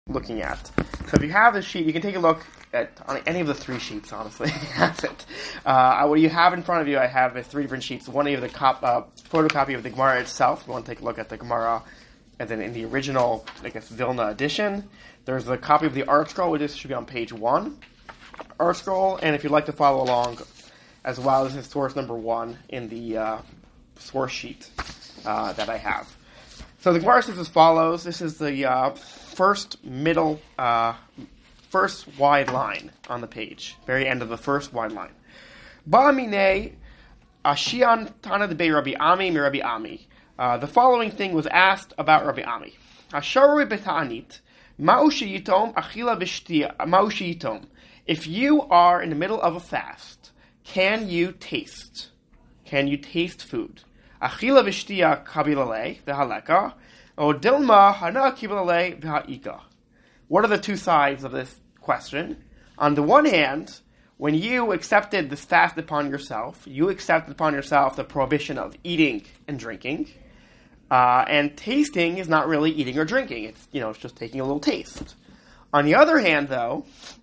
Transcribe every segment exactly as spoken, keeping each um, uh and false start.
looking at. So if you have this sheet, you can take a look at on any of the three sheets, honestly. That's it. Uh, what you have in front of you, I have uh, three different sheets. One of the cop, uh, photocopy of the Gemara itself. You want to take a look at the Gemara, and then in the original, I guess, Vilna edition. There's a copy of the Art Scroll, which should be on page one. Art Scroll, and if you'd like to follow along as well, this is source number one in the uh, source sheet uh, that I have. So the Gemara says as follows. This is the uh, first middle, uh, first wide line on the page, very end of the first wide line. Ba'amine Ashian Tana de Rabbi Ami mi Rabbi Ami. Uh, the following thing was asked about Rabbi Ami. Asharu beta'anit ma'ushi yitom achila v'shtia ma'ushi yitom. If you are in the middle of a fast, can you taste? Can you taste food? Achila v'shtia kabilale v'haleka, o dilma hana kibilale v'ha'ika. What are the two sides of this question? On the one hand, when you accepted this fast upon yourself, you accepted upon yourself the prohibition of eating and drinking, uh, and tasting is not really eating or drinking. It's, you know, it's just taking a little taste. On the other hand, though,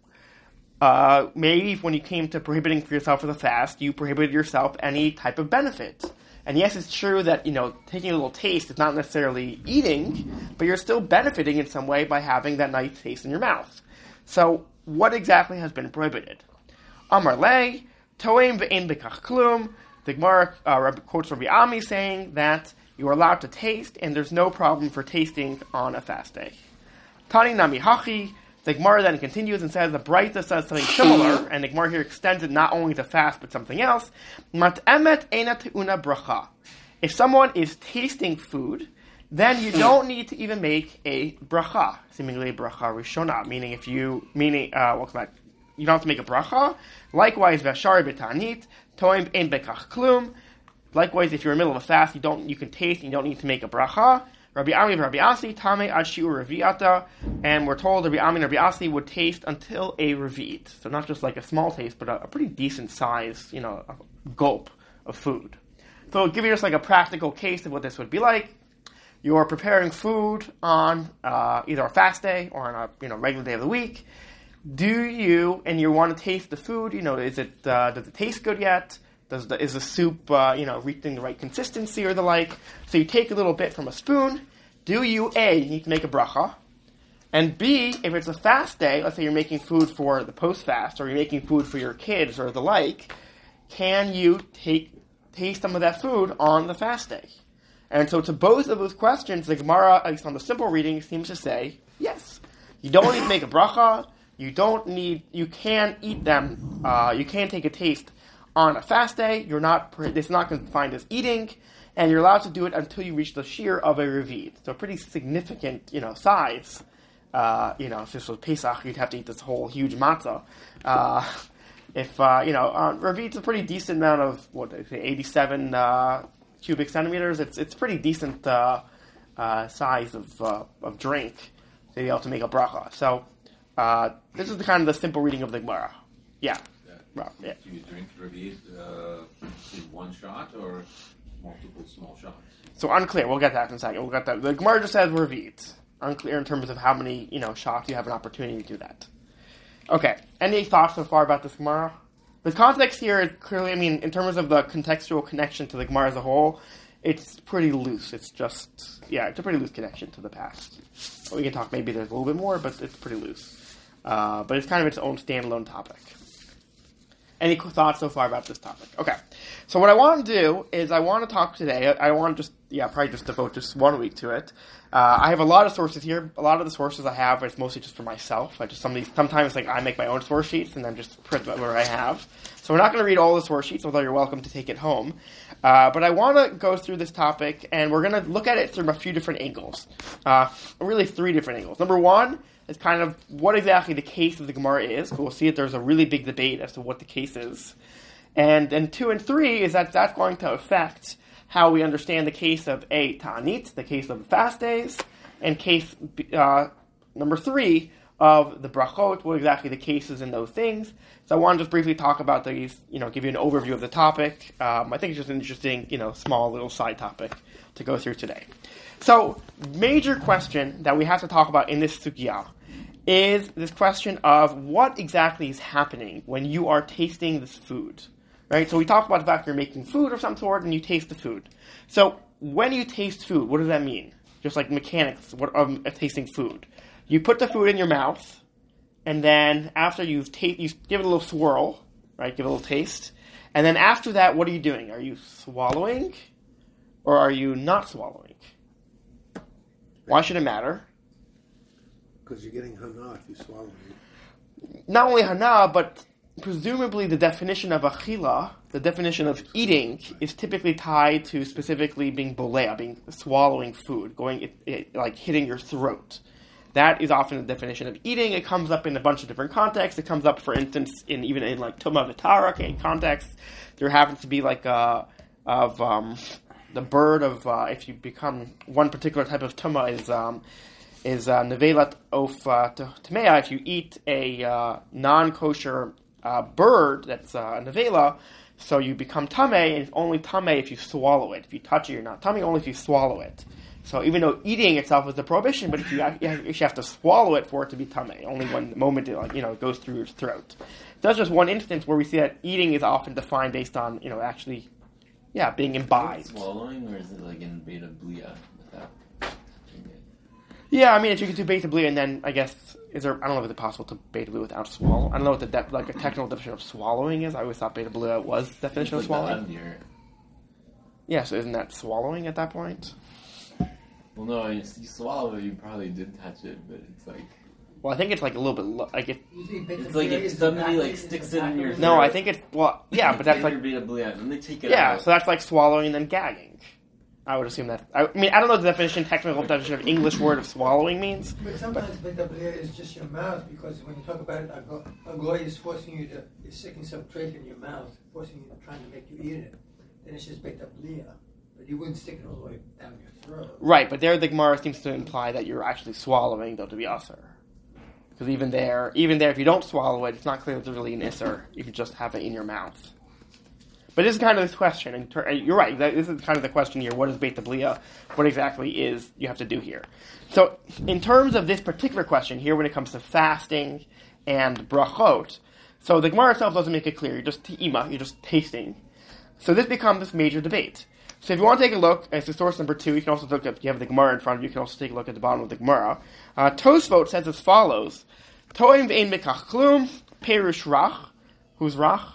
uh, maybe when you came to prohibiting for yourself for the fast, you prohibited yourself any type of benefit. And yes, it's true that, you know, taking a little taste is not necessarily eating, but you're still benefiting in some way by having that nice taste in your mouth. So, what exactly has been prohibited? Amar le, toem ve'en bekach klum. The Gemara uh, quotes Rabbi Ami saying that you are allowed to taste, and there's no problem for tasting on a fast day. Tani nami hachi. The Gemara then continues and says the Braita says something similar, and the Gemara here extends it not only to fast but something else. Mat'emet eina te'una bracha. If someone is tasting food, then you don't need to even make a bracha, seemingly a bracha rishona, meaning if you, meaning, uh, what's that? You don't have to make a bracha. Likewise, v'ashari b'tanit, toim ein bekach klum. Likewise, if you're in the middle of a fast, you don't, you can taste, and you don't need to make a bracha. Rabbi Ami and Rabbi Asi, Tame ad shiur revi'ata, and we're told Rabbi Ami and Rabbi Asi would taste until a revi'it. So not just like a small taste, but a, a pretty decent size, you know, gulp of food. So I'll give you just like a practical case of what this would be like. You're preparing food on uh, either a fast day or on a you know regular day of the week. Do you, and you want to taste the food, you know, is it, uh, does it taste good yet? Does the, is the soup, uh, you know, reaching the right consistency or the like? So you take a little bit from a spoon. Do you, A, you need to make a bracha? And B, if it's a fast day, let's say you're making food for the post-fast, or you're making food for your kids or the like, can you take taste some of that food on the fast day? And so to both of those questions, the Gemara, at least on the simple reading, seems to say, yes. You don't need to make a bracha. You don't need, you can eat them, uh, you can take a taste on a fast day. You're not, it's not confined as eating, and you're allowed to do it until you reach the shear of a revid. So a pretty significant, you know, size. Uh, you know, if this was Pesach, you'd have to eat this whole huge matzah. Uh, if, uh, you know, uh, revid's a pretty decent amount of, what, I say, eighty-seven uh, cubic centimeters. It's it's pretty decent uh, uh, size of uh, of drink to be able to make a bracha. So uh, this is the kind of the simple reading of the Gemara. Yeah. Well, yeah. Do you drink revi'it uh, in one shot or multiple small shots? So unclear. We'll get that in a second. We'll get that. The Gemara just says revi'it. Unclear in terms of how many you know shots you have an opportunity to do that. Okay. Any thoughts so far about this Gemara? The context here is clearly, I mean, in terms of the contextual connection to the Gemara as a whole, it's pretty loose. It's just, yeah, it's a pretty loose connection to the past. We can talk, maybe there's a little bit more, but it's pretty loose. Uh, but it's kind of its own standalone topic. Any thoughts so far about this topic? Okay. So what I want to do is I want to talk today, I want to just, yeah, probably just devote just one week to it. Uh, I have a lot of sources here. A lot of the sources I have is mostly just for myself. I just some of these, sometimes like I make my own source sheets and then just print whatever I have. So we're not going to read all the source sheets, although you're welcome to take it home. Uh, but I want to go through this topic, and we're going to look at it from a few different angles. Uh, really three different angles. Number one is kind of what exactly the case of the Gemara is. We'll see that there's a really big debate as to what the case is. And then two and three is that that's going to affect how we understand the case of A, Ta'anit, the case of the fast days, and case uh, number three of the brachot, what exactly the case is in those things. So I want to just briefly talk about these, you know, give you an overview of the topic. Um, I think it's just an interesting, you know, small little side topic to go through today. So, major question that we have to talk about in this sugya is this question of what exactly is happening when you are tasting this food, right? So we talked about the fact you're making food of some sort and you taste the food. So when you taste food, what does that mean? Just like mechanics of tasting food. You put the food in your mouth, and then after you've ta- you give it a little swirl, right? Give it a little taste. And then after that, what are you doing? Are you swallowing, or are you not swallowing? Why should it matter? Because you're getting hana if you swallow it. Not only hana, but presumably the definition of achila, the definition of eating, is typically tied to specifically being bolea, being swallowing food, going it, it, like hitting your throat. That is often the definition of eating. It comes up in a bunch of different contexts. It comes up, for instance, in even in like Tuma Vitara contexts. There happens to be like a of um, the bird of uh, if you become one particular type of Tuma is um, is uh, nevelat of uh, tamea. If you eat a uh, non-kosher uh, bird that's uh, nevela, so you become tameh, and it's only tameh if you swallow it. If you touch it, you're not tameh. Only if you swallow it. So even though eating itself is a prohibition, but if you actually have to swallow it for it to be tameh, only when the moment it, like, you know, it goes through your throat. So that's just one instance where we see that eating is often defined based on, you know, actually, yeah, being imbibed. Swallowing, or is it like in beta blia without touching it? Yeah, I mean, if you could do beta blia, and then I guess is there? I don't know if it's possible to beta blia without swallow. I don't know what the de- like a technical definition of swallowing is. I always thought beta blia was the definition It's of like swallowing. the under. Yeah, so isn't that swallowing at that point? Well, no, you, you swallow it, you probably did touch it, but it's like... Well, I think it's like a little bit lo- like it. It's like if somebody like sticks it in your throat. No, I think it's well, yeah, but that's like your beta blia, and they take it yeah, out. so that's like swallowing and then gagging. I would assume that. I mean, I don't know what the definition, technical definition of English word of swallowing means. But sometimes beta blia is just your mouth, because when you talk about it, a go- a goy is forcing you to, is sticking some trait in your mouth, forcing you, trying to make you eat it. Then it's just beta blia. But you wouldn't stick it all the way down your throat. Right, but there the Gemara seems to imply that you're actually swallowing, though, to be Isser. Because even there, even there, if you don't swallow it, it's not clear it's really an Isser if you just have it in your mouth. But this is kind of this question, and ter- you're right, that, this is kind of the question here, what is Beit Blia? What exactly is you have to do here? So, in terms of this particular question here, when it comes to fasting and brachot, so the Gemara itself doesn't make it clear, you're just te'ima, you're just tasting. So this becomes this major debate. So if you want to take a look at the source number two, you can also look at, if you have the Gemara in front of you, you can also take a look at the bottom of the Gemara. Uh, Tosfot says as follows, Toim ve'ein mekach klum, perush rach. Who's rach?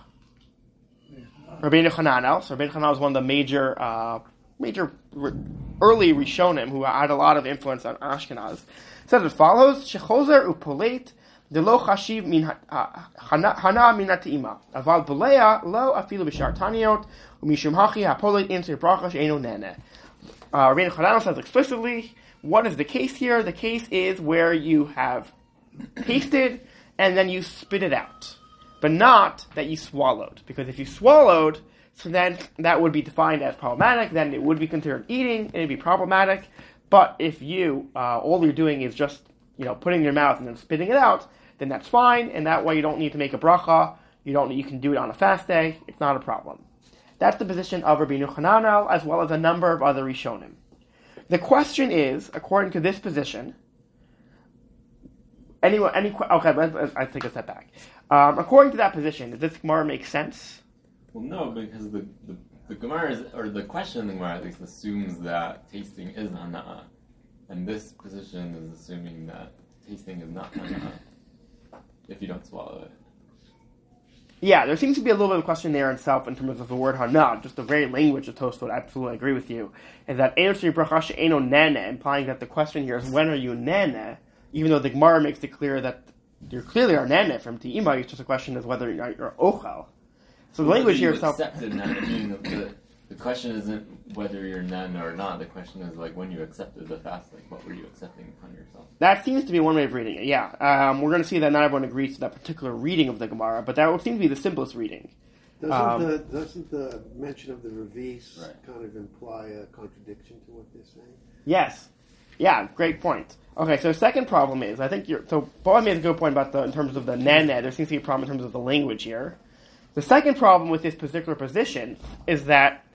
Rabbeinu Hananel. So Rabbeinu Hananel is one of the major, uh, major re- early Rishonim who had a lot of influence on Ashkenaz. It says as follows, Shechozer u'polet delo chashiv min hana min ha'te'ima. Aval bolea lo afilu b'shar taniot u'mishum hachi ha'polet inser bracha she'eno nene. Rabbeinu Hananel says explicitly, what is the case here? The case is where you have tasted and then you spit it out. But not that you swallowed. Because if you swallowed, so then that would be defined as problematic, then it would be considered eating, and it would be problematic. But if you, uh, all you're doing is just, you know, putting it in your mouth and then spitting it out, then that's fine, and that way you don't need to make a bracha, you don't, you can do it on a fast day, it's not a problem. That's the position of Rabbeinu Hananel, as well as a number of other Rishonim. The question is, according to this position, anyone, any, okay, let's, let's, let's take a step back. Um, according to that position, does this Gemara make sense? Well, no, because the, the, the Gemara, is, or the question in the Gemara at least assumes that tasting is hana. And this position is assuming that tasting is not hana if you don't swallow it. Yeah, there seems to be a little bit of a question there in itself in terms of the word hana, just the very language of Tosfot. I absolutely agree with you. Is that eno tzri bracha she'eno nene, implying that the question here is when are you nene, even though the Gemara makes it clear that you're clearly are nene from te'ima, it's just a question of whether you're, you're ochel. So the Well, language here you itself... accepted nan. I mean, the, the question isn't whether you're nan or not. The question is like when you accepted the fast, like what were you accepting upon yourself? That seems to be one way of reading it, yeah. Um, we're going to see that not everyone agrees to that particular reading of the Gemara, but that would seem to be the simplest reading. Doesn't, Um, the, doesn't the mention of the Revis Right. kind of imply a contradiction to what they're saying? Yes. Yeah, great point. Okay, so the second problem is, I think you're, so Boaz made a good point about the, in terms of the nene, there seems to be a problem in terms of the language here. The second problem with this particular position is that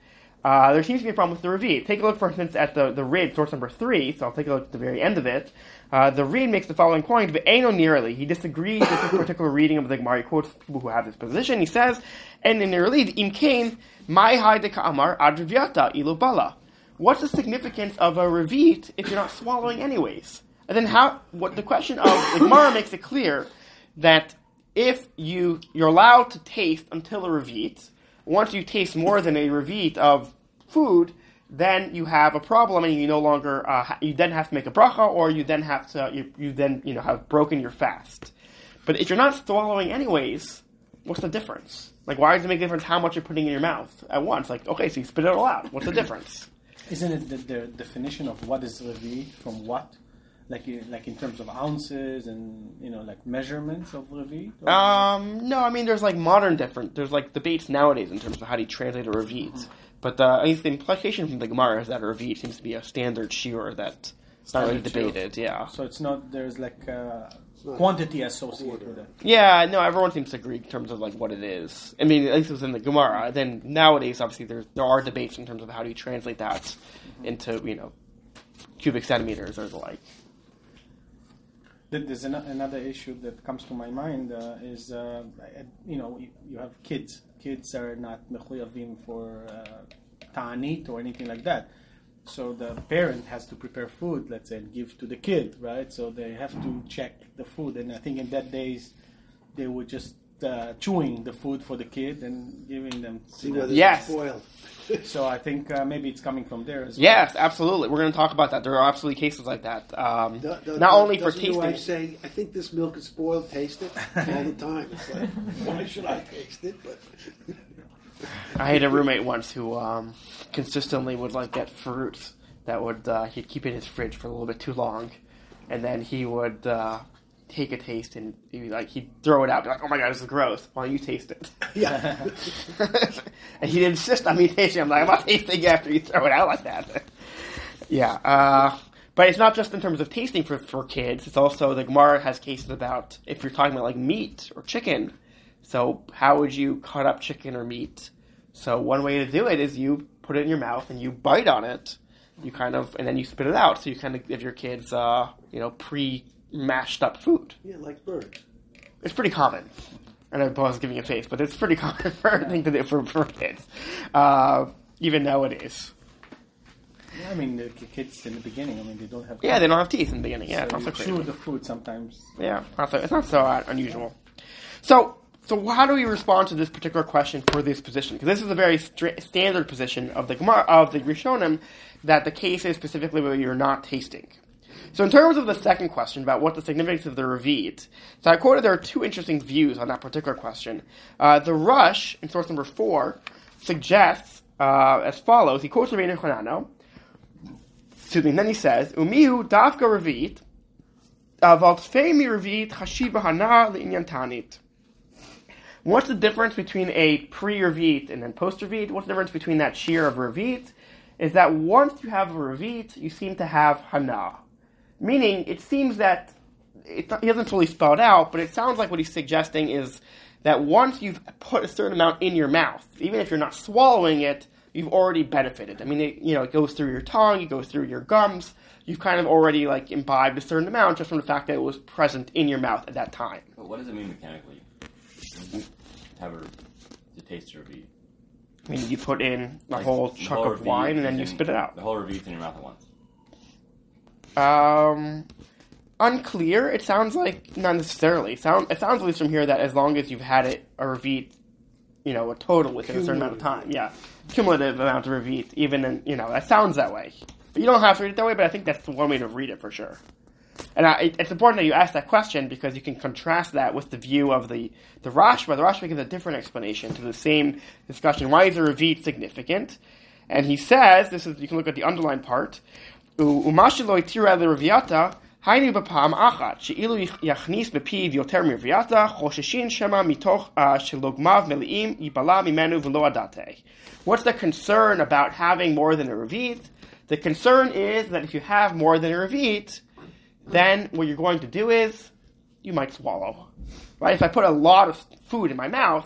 uh, there seems to be a problem with the Revit. Take a look, for instance, at the, the Rid, source number three, so I'll take a look at the very end of it. Uh, the Rid makes the following point, but Eino nearly. He disagrees with this particular reading of the Gemara. He quotes people who have this position. He says, and in nearly, im kain, mai hai de ka'amar adriviata ilu bala. What's the significance of a Revit if you're not swallowing anyways? And then how, what the question of, the Gemara makes it clear that if you, you're allowed to taste until a Revit, once you taste more than a Revit of food, then you have a problem, and you no longer uh, you then have to make a bracha, or you then have to you, you then you know have broken your fast. But if you're not swallowing anyways, what's the difference? Like, why does it make a difference how much you're putting in your mouth at once? Like, okay, so you spit it all out. What's the difference? Isn't it the, the definition of what is revi from what? Like, like in terms of ounces and, you know, like measurements of Revit? Um, no, I mean, there's like modern different, there's like debates nowadays in terms of how do you translate a Revit. Mm-hmm. But uh, I mean, the implication from the Gemara is that a Revit seems to be a standard shiur that's not really debated, shiur. yeah. So it's not, there's like uh, quantity associated with it. Yeah, no, everyone seems to agree in terms of like what it is. I mean, at least it was in the Gemara. Then nowadays, obviously, there's, there are debates in terms of how do you translate that mm-hmm. into, you know, cubic centimeters or the like. There's an, another issue that comes to my mind uh, is, uh, you know, you, you have kids. Kids are not mechuyavim for uh, ta'anit or anything like that. So the parent has to prepare food, let's say, and give to the kid, right? So they have to check the food. And I think in that days, they were just uh, chewing the food for the kid and giving them. See whether yes. it's spoiled. So I think uh, maybe it's coming from there as well. Yes, absolutely. We're going to talk about that. There are absolutely cases like that. Um, do, do, not do, only for tasting. Your wife tasting. say, I think this milk is spoiled. Taste it all the time. It's like, why should I taste it? But I had a roommate once who um, consistently would like get fruits that would uh, he'd keep in his fridge for a little bit too long, and then he would uh, take a taste and he'd be like he'd throw it out, be like, "Oh my god, this is gross. Why don't you taste it?" yeah. And he'd insist on me tasting. I'm like, "I'm not tasting it after you throw it out like that." yeah, uh, but it's not just in terms of tasting for for kids. It's also the Gemara has cases about if you're talking about like meat or chicken. So how would you cut up chicken or meat? So one way to do it is you put it in your mouth and you bite on it. You kind of, and then you spit it out. So you kind of give your kids, uh, you know, pre-mashed up food. Yeah, like birds. It's pretty common. I know Bo was giving a face, but it's pretty common for a thing to do for, for kids, uh, even nowadays. Yeah, I mean, the kids in the beginning, I mean, they don't have. Yeah, they don't have teeth in the beginning. Yeah, so it's not so chew crazy. the food sometimes. Yeah, not so, it's not so uh, unusual. So. So how do we respond to this particular question for this position? Because this is a very st- standard position of the Gemara, of the Rishonim, that the case is specifically where you're not tasting. So in terms of the second question about what the significance of the Revit, so I quoted there are two interesting views on that particular question. Uh, the Rush, in source number four, suggests uh, as follows. He quotes Rabbeinu Hanano. Excuse me. And then he says, "Umihu dafka Revit, avaltfei mi Revit chashiva hana le'inyan tanit." What's the difference between a pre-Revit and then post-Revit? What's the difference between that shear of Revit? Is that once you have a Revit, you seem to have Hana. Meaning, it seems that, it, he doesn't fully spell it out, but it sounds like what he's suggesting is that once you've put a certain amount in your mouth, even if you're not swallowing it, you've already benefited. I mean, it, you know, it goes through your tongue, it goes through your gums, you've kind of already, like, imbibed a certain amount just from the fact that it was present in your mouth at that time. But what does it mean mechanically? Have a to taste a Revit. I mean, you put in a Like, whole the chunk whole of Revit wine and then is you in- spit it out. The whole Revit's in your mouth at once. Um, unclear. It sounds like not necessarily. Sound it sounds at least from here that as long as you've had it a Revit, you know, a total within a certain amount of time, yeah, cumulative amount of Revit, even in, you know, that sounds that way. But you don't have to read it that way. But I think that's the one way to read it for sure. And I, it's important that you ask that question because you can contrast that with the view of the, the Rashba. The Rashba gives a different explanation to the same discussion. Why is the Revit significant? And he says, this is, you can look at the underlined part, Umashilo itira le Reviata, haynu b'pam achat, she'ilu yachnis b'piv yoter m'Reviata, chosheshin shema mitoch shelogmav meli'im yibala mimenu v'lo adate. What's the concern about having more than a Revit? The concern is that if you have more than a Revit, then what you're going to do is you might swallow. Right? If I put a lot of food in my mouth,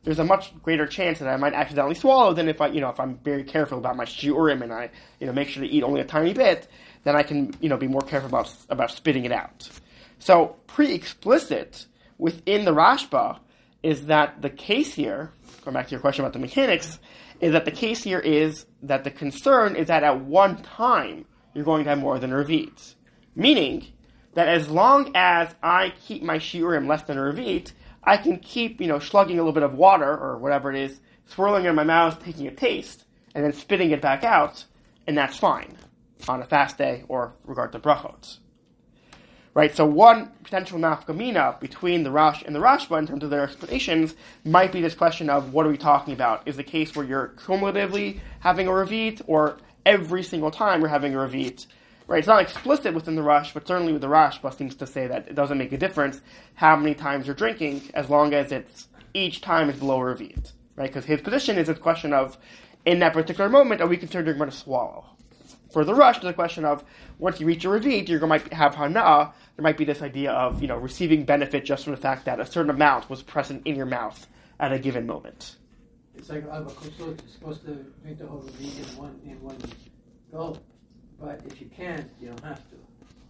there's a much greater chance that I might accidentally swallow than if I, you know, if I'm very careful about my shiurim and I, you know, make sure to eat only a tiny bit, then I can, you know, be more careful about about spitting it out. So pre-explicit within the Rashba is that the case here, going back to your question about the mechanics, is that the case here is that the concern is that at one time you're going to have more than a revit. Meaning that as long as I keep my shiurim less than a revit, I can keep, you know, slugging a little bit of water or whatever it is, swirling it in my mouth, taking a taste, and then spitting it back out, and that's fine on a fast day or regard to brachot. Right, so one potential nafkamina between the Rash and the Rashba in terms of their explanations might be this question of what are we talking about? Is the case where you're cumulatively having a revit, or every single time you're having a revit? Right, it's not explicit within the Rash, but certainly with the Rashba seems to say that it doesn't make a difference how many times you're drinking, as long as it's each time is below a revit. Right, because his position is this question of, in that particular moment, are we considered you're going to swallow? For the Rush, there's a question of, once you reach a revit, you might have hana. There might be this idea of, you know, receiving benefit just from the fact that a certain amount was present in your mouth at a given moment. It's like Abba Kusot, you're supposed to drink the whole revit in one in one gulp, but if you can't, you don't have to.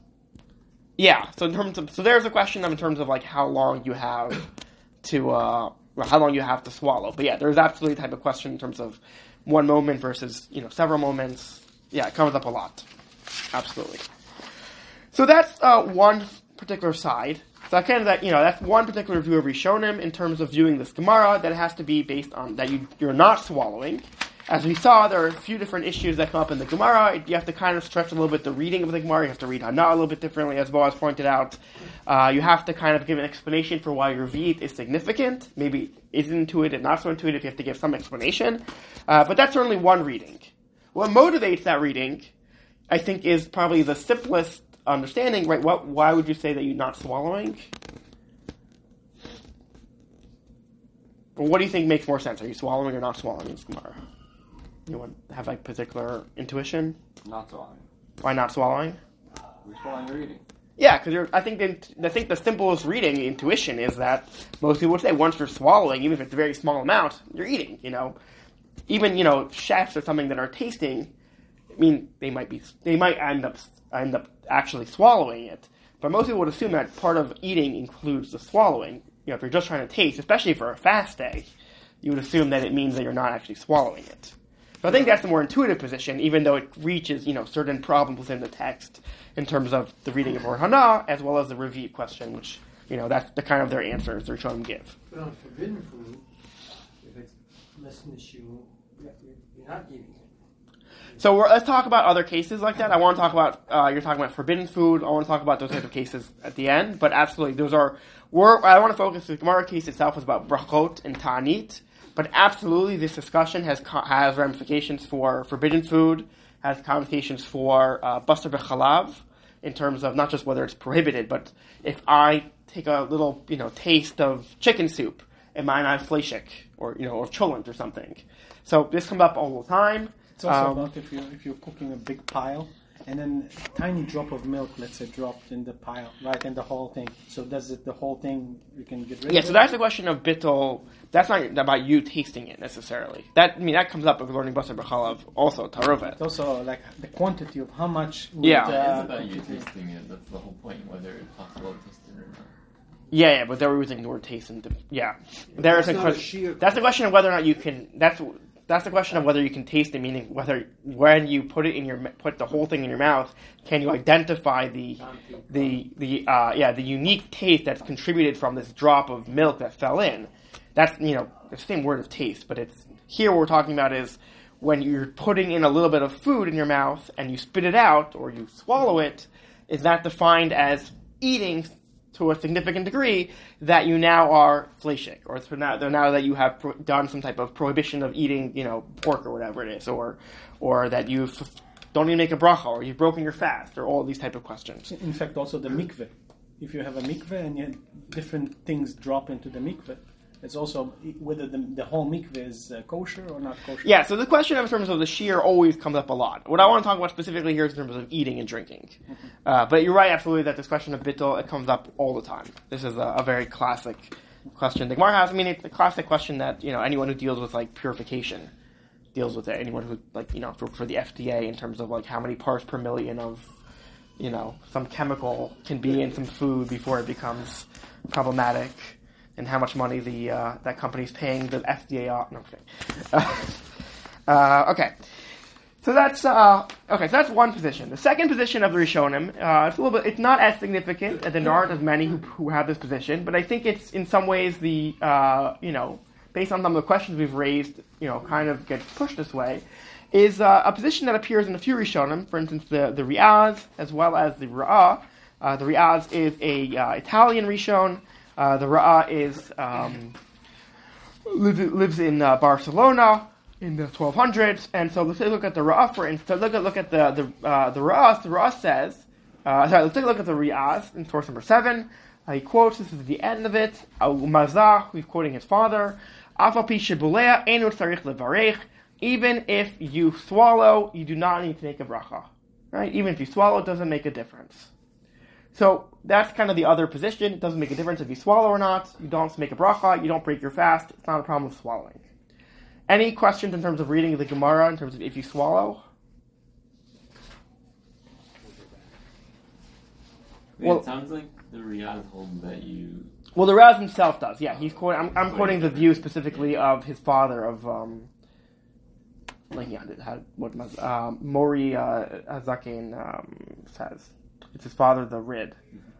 Yeah. So in terms of, so there's a question of in terms of like how long you have to, uh, well, how long you have to swallow. But yeah, there's absolutely a type of question in terms of one moment versus, you know, several moments. Yeah, it comes up a lot. Absolutely. So that's uh, one particular side. So kind of that, you know, that's one particular view of Rishonim in terms of viewing this Gemara, that it has to be based on that you, you're not swallowing. As we saw, there are a few different issues that come up in the Gemara. You have to kind of stretch a little bit the reading of the Gemara. You have to read Hana a little bit differently, as Boaz pointed out. Uh, you have to kind of give an explanation for why your Revit is significant. Maybe is intuitive, not so intuitive. You have to give some explanation. Uh, but that's certainly one reading. What motivates that reading, I think, is probably the simplest understanding, right? What? Why would you say that you're not swallowing? Or what do you think makes more sense? Are you swallowing or not swallowing in this Gemara? You want to have like particular intuition? Not swallowing. Why not swallowing? We're swallowing reading. Yeah, because I think the, I think the simplest reading, the intuition, is that most people would say once you're swallowing, even if it's a very small amount, you're eating. You know, even you know chefs or something that are tasting. I mean, they might be, they might end up end up actually swallowing it, but most people would assume that part of eating includes the swallowing. You know, if you're just trying to taste, especially for a fast day, you would assume that it means that you're not actually swallowing it. So I think that's the more intuitive position, even though it reaches, you know, certain problems within the text in terms of the reading of Or Hana, as well as the Revit question, which, you know, that's the kind of their answers they're trying to give. But on forbidden food, if it's less than the shoe, you're not eating it. So we're, let's talk about other cases like that. I want to talk about, uh, you're talking about forbidden food. I want to talk about those types of cases at the end, but absolutely, those are, we're, I want to focus, the Gemara case itself is about brachot and ta'anit, but absolutely this discussion has has ramifications for forbidden food, has ramifications for uh, basar v'chalav, in terms of not just whether it's prohibited, but if I take a little, you know, taste of chicken soup, am I not fleshik, or, you know, or cholent or something. So this comes up all the time. It's also um, about if you're, if you're cooking a big pile, and then a tiny drop of milk, let's say, dropped in the pile, right, in the whole thing. So does it, the whole thing, you can get rid Yeah, of so it? that's the question of bittul. That's not about you tasting it necessarily. That I mean, that comes up if we're learning basar b'chalav, also tarovet. It's also like the quantity of how much. Would, Yeah. uh, It's about you tasting it. That's the whole point, whether it's possible to taste it or not. Yeah, yeah, but they were using the word taste and the, yeah. There is That's a not a question. sheer- That's the question of whether or not you can. That's that's the question of whether you can taste it. Meaning whether when you put it in your put the whole thing in your mouth, can you identify the the the uh, yeah the unique taste that's contributed from this drop of milk that fell in. That's, you know, the same word of taste, but it's here what we're talking about is when you're putting in a little bit of food in your mouth and you spit it out or you swallow it, is that defined as eating to a significant degree that you now are fleshik, or so now, now that you have pro- done some type of prohibition of eating, you know, pork or whatever it is, or or that you f- don't even make a bracha, or you've broken your fast, or all these type of questions. In fact, also the mikveh. If you have a mikveh and you, different things drop into the mikveh, it's also whether the, the whole mikveh is uh, kosher or not kosher. Yeah, so the question in terms of the shear always comes up a lot. What I want to talk about specifically here is in terms of eating and drinking. Uh, but you're right, absolutely, that this question of bittul, it comes up all the time. This is a, a very classic question the Gemara has. I mean, it's a classic question that, you know, anyone who deals with, like, purification deals with it. Anyone who, like, you know, for, for the F D A in terms of, like, how many parts per million of, you know, some chemical can be in some food before it becomes problematic, and how much money the uh, that company's paying the F D A off. No, okay. Uh, okay. So that's uh, okay. So that's one position. The second position of the Rishonim, uh, it's a little bit. It's not as significant, and there aren't as many who, who have this position. But I think it's in some ways the uh, you know, based on some of the questions we've raised, you know, kind of gets pushed this way. Is uh, a position that appears in a few Rishonim. For instance, the the Riaz as well as the Ra'ah. Uh, the Riaz is a uh, Italian Rishon. Uh, the Ra'ah is um, lives lives in uh, Barcelona in the twelve hundreds, and so let's take a look at the Ra'ah for instance. Look at look at the the uh, the Ra'ah. The Ra'ah says, uh, sorry, let's take a look at the Riaz in source number seven. Uh, he quotes, this is the end of it. Mazah, he's quoting his father. Afal pi shebulea enu tzarich levarech. Even if you swallow, you do not need to make a bracha. Right? Even if you swallow, it doesn't make a difference. So that's kind of the other position. It doesn't make a difference if you swallow or not. You don't have to make a bracha. You don't break your fast. It's not a problem with swallowing. Any questions in terms of reading the Gemara, in terms of if you swallow? Wait, Well- it sounds like the Riyadh hold that you... Well, the Raz himself does. Yeah, he's quoting. I'm, I'm quoting the view specifically of his father, of um, like yeah, had what was um, Mori uh, Hazakin um, says. It's his father, the Rid.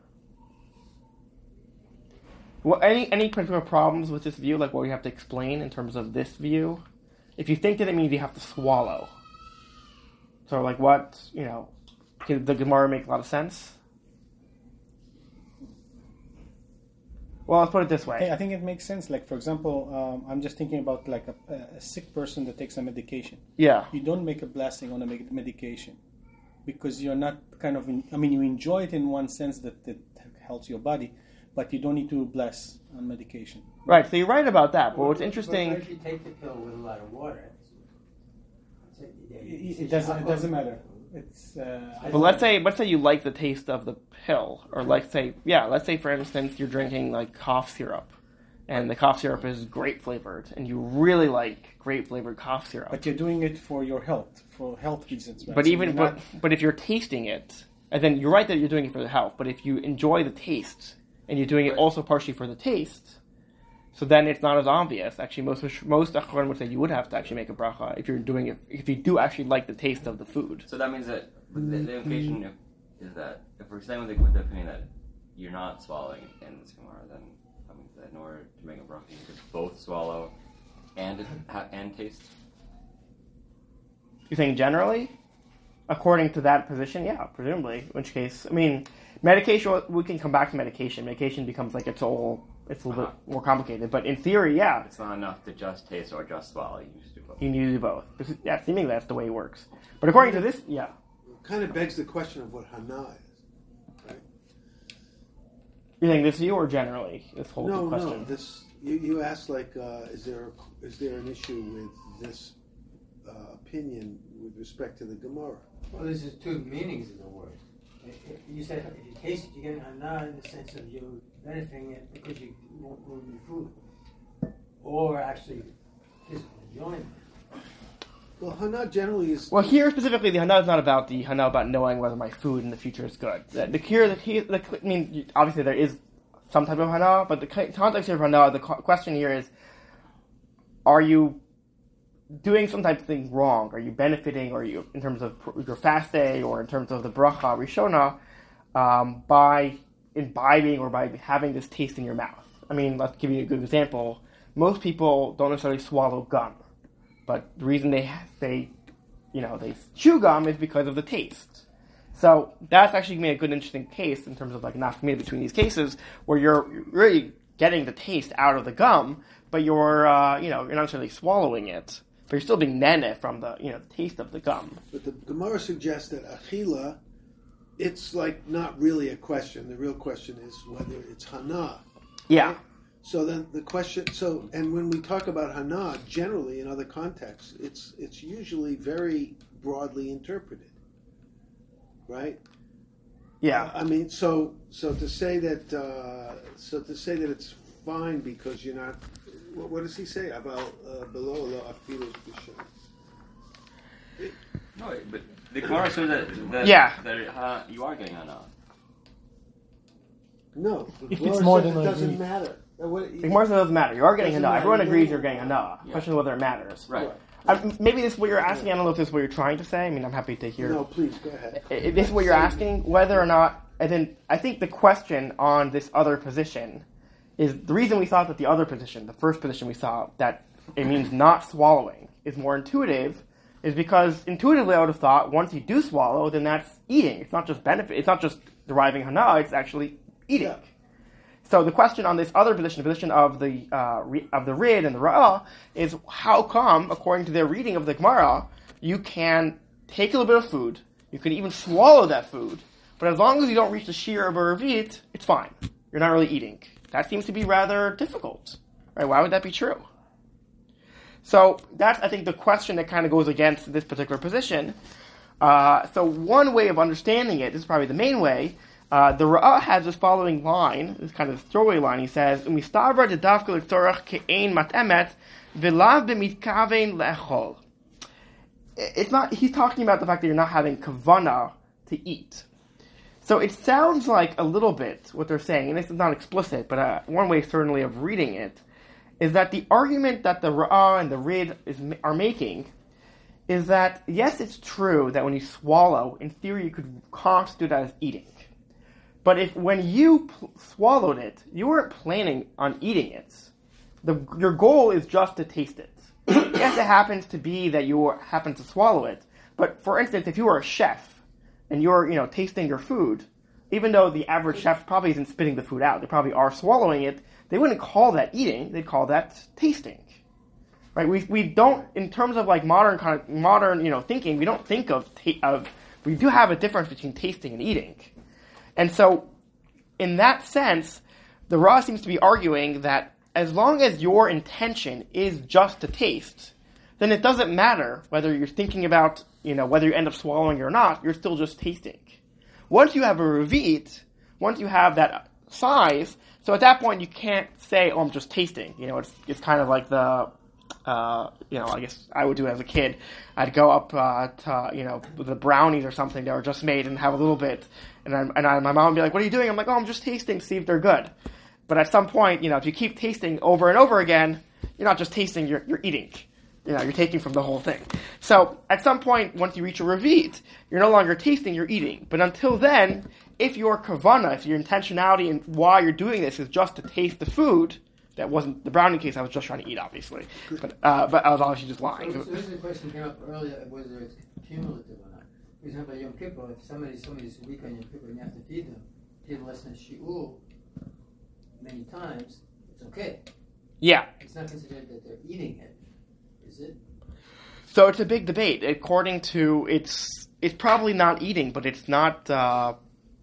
Well, any any particular problems with this view, like what we have to explain in terms of this view? If you think that it means you have to swallow, so like what, you know, can the Gemara make a lot of sense? Well, let's put it this way. Hey, I think it makes sense. Like, for example, um, I'm just thinking about like a, a sick person that takes a medication. Yeah. You don't make a blessing on a med- medication because you're not kind of, in, I mean, you enjoy it in one sense that it helps your body, but you don't need to bless on medication. Right, so you're right about that. But what's But interesting... if you take the pill with a lot of water, it's- It, it doesn't. It doesn't matter. It's. Uh, But let's say, let's say you like the taste of the pill, or let's say, yeah, let's say for instance you're drinking like cough syrup, and the cough syrup is grape flavored, and you really like grape flavored cough syrup. But you're doing it for your health, for health reasons. Right? But So even, you're but, not- but if you're tasting it, and then you're right that you're doing it for the health. But if you enjoy the taste, and you're doing it also partially for the taste, so then it's not as obvious. Actually, most most Acharonim would say you would have to actually make a bracha if you're doing it, if you do actually like the taste of the food. So that means that the, the implication is that if we're staying with the, with the opinion that you're not swallowing in this Gemara, then that means that in order to make a bracha, you could both swallow and ha- and taste. You're saying generally? According to that position, yeah, presumably. In which case, I mean, medication, we can come back to medication. Medication becomes like it's all, it's a little Uh-huh. bit more complicated. But in theory, yeah, It's not enough to just taste or just swallow. You just do both. you need to do both. This is- Yeah, seemingly that's the way it works. But according to this, yeah. It kind of begs the question of what hana is, right? You're saying this view or generally? This whole No, question? no. This you, you asked like, uh, is there is there an issue with this uh, opinion with respect to the Gemara? Well, there's just two meanings in the word. You said if you taste it, you're getting hana in the sense of you benefiting it because you won't ruin your food, or actually physical enjoyment. Well, hana generally is. Well, here specifically, the hana is not about the hana about knowing whether my food in the future is good. The, the here, the, here, the, I mean, obviously there is some type of hana, but the context here of hana, the question here is, are you doing some type of thing wrong? Are you benefiting, or are you, in terms of your fast day, or in terms of the bracha rishona, um, by imbibing or by having this taste in your mouth? I mean, let's give you a good example. Most people don't necessarily swallow gum. But the reason they they, you know, they chew gum is because of the taste. So that's actually made a good, interesting case in terms of like nafkamina between these cases where you're really getting the taste out of the gum, but you're, uh, you know, you're not necessarily swallowing it, but you're still being nene from the, you know, the taste of the gum. But the Gemara suggests that achila, it's like not really a question. The real question is whether it's hana. Yeah. Right? So then the question, so, and when we talk about hana, generally in other contexts, it's it's usually very broadly interpreted, right? Yeah. I mean, so so to say that uh, so to say that it's fine because you're not. What, what does he say about uh, below lo afilu b'sham? No, but the Gemara shows that, that, Yeah. that uh, you are getting hana. No, the If Gemara it's more says than it a doesn't week. matter. Uh, what- The Gemara says it doesn't matter. You are getting Doesn't hana. matter. Everyone agrees you're Yeah. getting hana. Yeah. Question is whether it matters. Right. I, maybe this is what you're asking. I don't know if this is what you're trying to say. I mean, I'm happy to hear. No, please go ahead. I- This is what you're asking, whether or not, and then I think the question on this other position is the reason we thought that the other position, the first position we saw, that it means not swallowing, is more intuitive, is because intuitively I would have thought once you do swallow, then that's eating. It's not just benefit. It's not just deriving hana. It's actually eating. Yeah. So the question on this other position, the position of the uh, re- of the rid and the ra'ah, is how come, according to their reading of the Gemara, you can take a little bit of food, you can even swallow that food, but as long as you don't reach the shear of a ravit, it's fine. You're not really eating. That seems to be rather difficult. Right? Why would that be true? So that's, I think, the question that kind of goes against this particular position. Uh, so one way of understanding it, this is probably the main way, uh, the Ra'ah has this following line, this kind of throwaway line. He says, "Umistabra dedavka l'tzorach ke'ein matemet v'lav b'mitkavein le'echol." It's not. He's talking about the fact that you're not having kavana to eat. So it sounds like a little bit what they're saying, and this is not explicit, but uh, one way certainly of reading it is that the argument that the Ra'ah and the Rid is, are making is that, yes, it's true that when you swallow, in theory you could constitute that as eating. But if when you pl- swallowed it, you weren't planning on eating it. The, your goal is just to taste it. Yes, it happens to be that you happen to swallow it, but for instance, if you were a chef and you're, you know, tasting your food, even though the average chef probably isn't spitting the food out, they probably are swallowing it, they wouldn't call that eating, they'd call that tasting. Right? We we don't, in terms of like modern kind of modern, you know, thinking, we don't think of ta- of we do have a difference between tasting and eating. And so in that sense, the Ra seems to be arguing that as long as your intention is just to taste, then it doesn't matter whether you're thinking about, you know, whether you end up swallowing or not, you're still just tasting. Once you have a revit, once you have that size, so at that point you can't say, oh, I'm just tasting. You know, it's it's kind of like the, uh, you know, I guess I would do it as a kid. I'd go up uh, to, you know, the brownies or something that were just made and have a little bit, and I, and I, my mom would be like, what are you doing? I'm like, oh, I'm just tasting, see if they're good. But at some point, you know, if you keep tasting over and over again, you're not just tasting, you're you're eating. You know, you're taking from the whole thing. So at some point, once you reach a revit, you're no longer tasting, you're eating. But until then, if your kavana, if your intentionality and why you're doing this is just to taste the food, that wasn't the brownie case, I was just trying to eat, obviously. But uh, but I was obviously just lying. So, so this is a question came up earlier, whether it's cumulative or not. For example, Yom Kippur, if somebody somebody's weak on Yom Kippur and you have to feed them, feed less than shi'ur many times, it's okay. Yeah. It's not considered that they're eating it, is it? So it's a big debate. According to, it's it's probably not eating, but it's not, uh,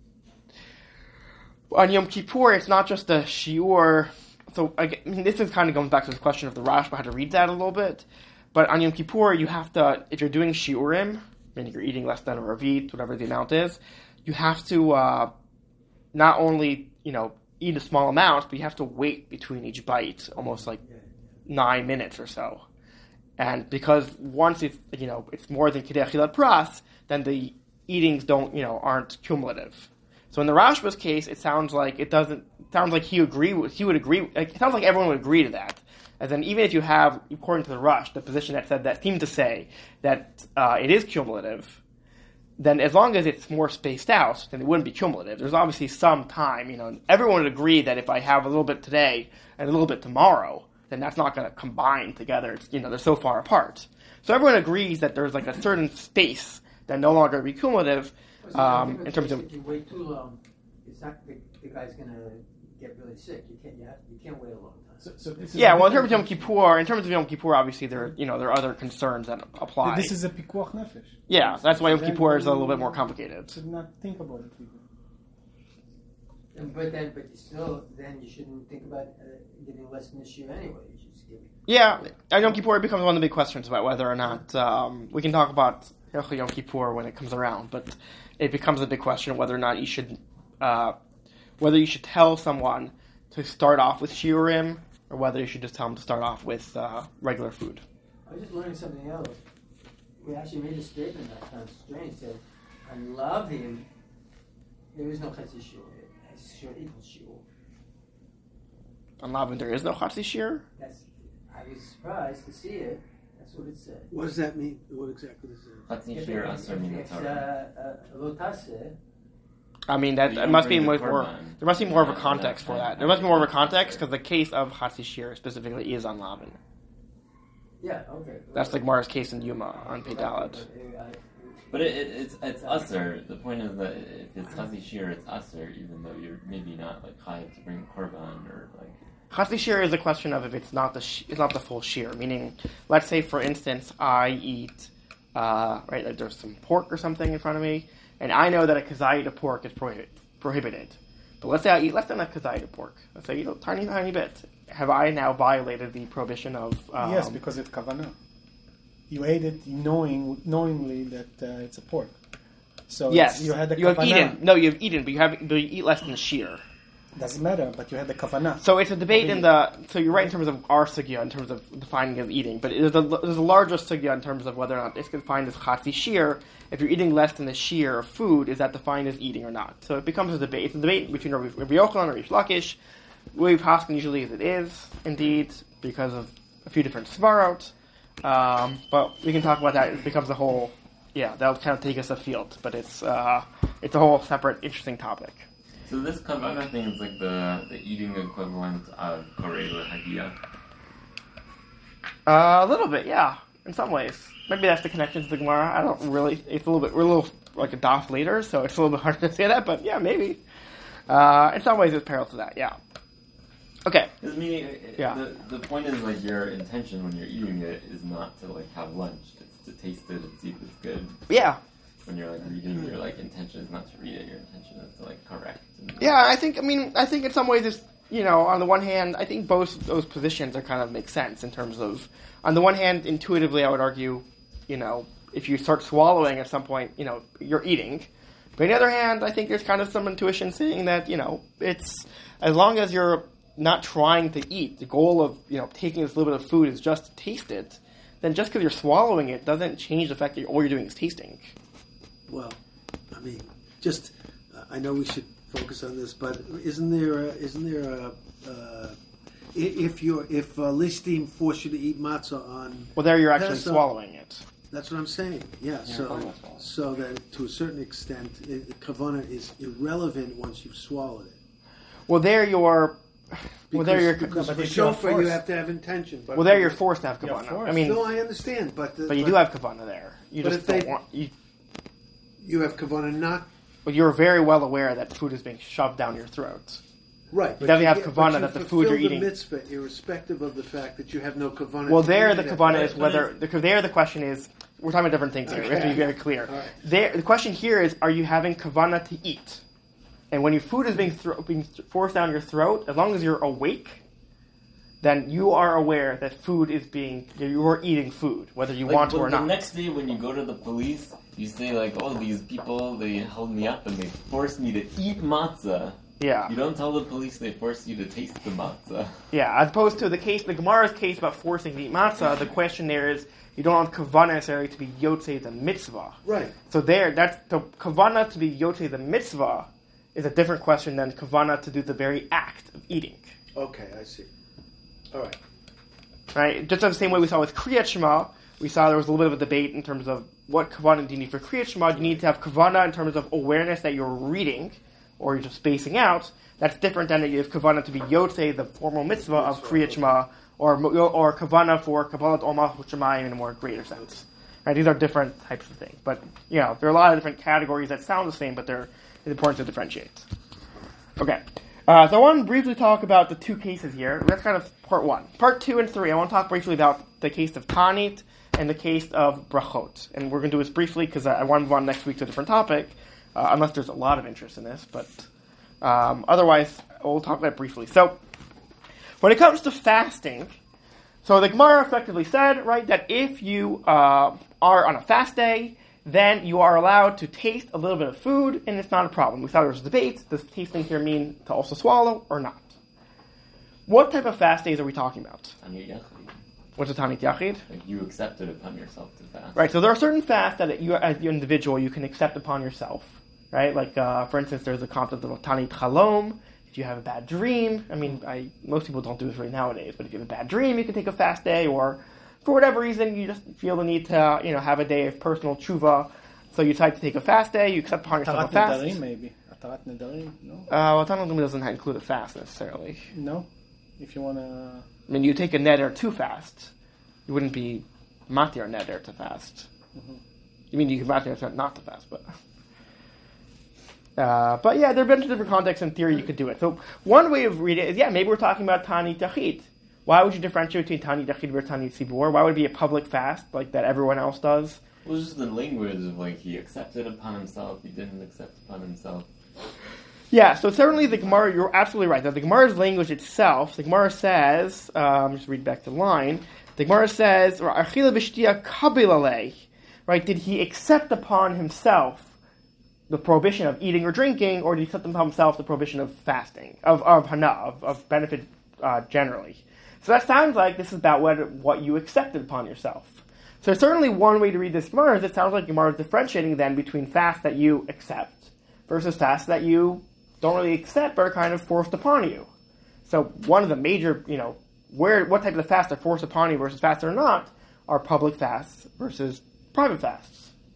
on Yom Kippur, it's not just a shiur. So I mean, this is kind of going back to the question of the Rashba, how to read that a little bit. But on Yom Kippur, you have to, if you're doing shiurim, meaning you're eating less than a ravit, whatever the amount is, you have to uh, not only, you know, eat a small amount, but you have to wait between each bite, almost like nine minutes or so. And because once it's, you know, it's more than Kidei Achilat Pras, then the eatings don't, you know, aren't cumulative. So in the Rashba's case, it sounds like it doesn't, it sounds like he agree with, he would agree, like, it sounds like everyone would agree to that. As in, even if you have, according to the Rush, the position that said that seemed to say that uh, it is cumulative, then as long as it's more spaced out, then it wouldn't be cumulative. There's obviously some time, you know, everyone would agree that if I have a little bit today and a little bit tomorrow, then that's not going to combine together. It's, you know, they're so far apart. So everyone agrees that there's like a certain space that no longer be cumulative um, in terms of. If you wait too long, it's not the, the guy's going to get really sick. You can't. You, have, you can't wait a long time. So, so this is Yeah, well, in terms of Yom Kippur, in terms of Yom Kippur, obviously there, you know, there are other concerns that apply. This is a pikuach nefesh. Yeah, that's why Yom Then Kippur is a little bit you more complicated. Should not think about it. People. And, but then, but still, then you shouldn't think about uh, giving less than this year anyway. You should just give. Yeah, at Yom Kippur it becomes one of the big questions about whether or not um, we can talk about Yom Kippur when it comes around, but it becomes a big question whether or not you should, uh, whether you should tell someone to start off with shiurim, or whether you should just tell them to start off with uh, regular food. I was just learning something else. We actually made a statement that sounds strange. Said, "On Lavim, there is no chetzi shiur. Shiur equals shiur." On Lavin, there is no chatzi shiur? That's. I was surprised to see it. That's what it said. What does that mean? What exactly does it Chatzi If shiur it- aser if min it's haTorah. uh, uh, lo taseh, I mean, that You it don't must be bring the more, more. korban. There must be more of a Yeah, context yeah, for yeah. that. There must be more of a context because the case of chatzi shiur specifically is on Lavin. yeah, okay. That's like Mara's case in Yuma on Peidalet. But it, it, it's it's aser. The point is that if it's chatzi shiur, it's aser, even though you're maybe not like chayav to bring korban or like. Chatzi shiur is a question of if it's not the sh- it's not the full shiur. Meaning, let's say for instance, I eat uh, right like there's some pork or something in front of me, and I know that a kazayit of pork is prohibited. Prohibited. But let's say I eat less than a kazayit of pork. Let's say I eat a tiny, tiny bit. Have I now violated the prohibition of? Um, yes, because it's kavanah. You ate it knowing knowingly that uh, it's a pork. So yes, it's- you had the you have kavanah. eaten. No, you have eaten, but you have but you eat less than the shiur. Doesn't matter, but you had the kavanah. So it's a debate in the. So you're right in terms of our sugya in terms of defining of eating, but there's a there's a larger sugya in terms of whether or not it's defined as chatzi shiur. If you're eating less than the shiur of food, is that defined as eating or not? So it becomes a debate. It's a debate between Rabbi Rabbi Yochanan and Rish Lakish. We Paskin usually as it is indeed because of a few different svarot. Um, but we can talk about that. It becomes a whole. Yeah, that'll kind of take us afield, but it's uh, it's a whole separate interesting topic. So this kavanah thing is like the, the eating equivalent of korei hagia. Uh, a little bit, yeah. In some ways, maybe that's the connection to the Gemara. I don't really. It's a little bit. We're a little like a daf later, so it's a little bit hard to say that. But yeah, maybe. Uh, in some ways, it's parallel to that. Yeah. Okay. Because meaning, Yeah. the, the point is like your intention when you're eating it is not to like have lunch. It's to taste it and see if it's good. Yeah. When you're like reading, your like intention is not to read it. Your intention is to like correct. And, Yeah, I think. I mean, I think in some ways, it's you know, on the one hand, I think both those positions are kind of make sense in terms of, on the one hand, intuitively, I would argue, you know, if you start swallowing at some point, you know, you're eating. But on the other hand, I think there's kind of some intuition saying that, you know, it's as long as you're not trying to eat, the goal of, you know, taking this little bit of food is just to taste it, then just because you're swallowing it doesn't change the fact that all you're doing is tasting. Well, I mean, just uh, I know we should focus on this, but isn't there a, isn't there a uh, i- if you're if uh, listim force you to eat matzah on? Well, there you're actually That's, uh, swallowing it. That's what I'm saying. Yeah, so probably swallow. so that to a certain extent, it, kavanah is irrelevant once you've swallowed it. Well, there you're. Well, there you're. because but for if you're shofar you forced- have to have intention. But Well, there you're forced to have You're kavanah. forced. I mean, no, I understand, but the, but you do have kavanah there. You But just if don't they- want. You, you have kavanah not but you're very well aware that food is being shoved down your throat. right. You definitely have get- kavanah but you that the food you're fulfill eating- the mitzvah, irrespective of the fact that you have no kavanah. Well, to there eat the it. kavanah is but whether it's- the, there the question is we're talking about different things here. We have to be Okay. very clear. All right. There, the question here is: are you having kavanah to eat? And when your food is being thro- being forced down your throat, as long as you're awake, then you are aware that food is being you are eating food, whether you Like, want to but or the not. next day when you go to the police, you say like, "Oh, these people they held me up and they forced me to eat matzah." Yeah, You don't tell the police they forced you to taste the matzah. yeah. As opposed to the case, the Gemara's case about forcing to eat matzah, the question there is you don't have kavanah necessarily to be yotzei the mitzvah. Right. So there, that's the kavanah to be yotzei the mitzvah is a different question than kavanah to do the very act of eating. Okay, I see. All right. Right? Just the same way we saw with Kriyat Shema, we saw there was a little bit of a debate in terms of what kavanah do you need for Kriyat Shema. Do you need to have kavanah in terms of awareness that you're reading, or you're just spacing out? That's different than that you have kavanah to be yotzei, the formal mitzvah of Kriyat Shema, or or kavanah for Kabbalat Omah Shemayim in a more greater sense. Right? These are different types of things. But, you know, there are a lot of different categories that sound the same, but they're it's important to differentiate. Okay. Uh, so I want to briefly talk about the two cases here. That's kind of part one. Part two and three, I want to talk briefly about the case of Tanit and the case of Brachot. And we're going to do this briefly because I, I want to move on next week to a different topic, uh, unless there's a lot of interest in this. But um, otherwise, we'll talk about it briefly. So when it comes to fasting, so the Gemara effectively said, right, that if you uh, are on a fast day, then you are allowed to taste a little bit of food, and it's not a problem. We thought there was a debate. Does tasting here mean to also swallow or not? What type of fast days are we talking about? Tanit Yachid. What's a Tanit Yachid? Like you accept it upon yourself to fast. Right, so there are certain fasts that you, as an individual, you can accept upon yourself. Right, like uh, for instance, there's the concept of Tanit Chalom. If you have a bad dream, I mean, I most people don't do this right nowadays, but if you have a bad dream, you can take a fast day, or for whatever reason, you just feel the need to, you know, have a day of personal tshuva, so you decide to take a fast day, you accept upon yourself Atarat a fast. Nedarim, maybe. Atarat Nedarim, no? Uh, well, Tanit doesn't include a fast necessarily. No? If you want to... I mean, you take a neder to fast, you wouldn't be matir neder to fast. Mm-hmm. You mean you can matir not to fast, but... Uh, but yeah, there are a bunch of different contexts. In theory, you could do it. So one way of reading it is, yeah, maybe we're talking about Tanit Yachid. Why would you differentiate between Tanit Yachid and Tanit Tzibur? Why would it be a public fast like that everyone else does? Well, it's just the language of like he accepted upon himself, he didn't accept upon himself. Yeah, so certainly the Gemara, you're absolutely right. That the Gemara's language itself, the Gemara says, um, just read back the line, the Gemara says, Achila b'shtia kabilalei, right? Did he accept upon himself the prohibition of eating or drinking, or did he accept upon himself the prohibition of fasting, of, of hana, of, of benefit uh, generally? So that sounds like this is about what, what you accepted upon yourself. So certainly one way to read this Gemara is it sounds like Gemara is differentiating then between fasts that you accept versus fasts that you don't really accept but are kind of forced upon you. So one of the major, you know, where what type of fasts are forced upon you versus fasts that are not are public fasts versus private fasts.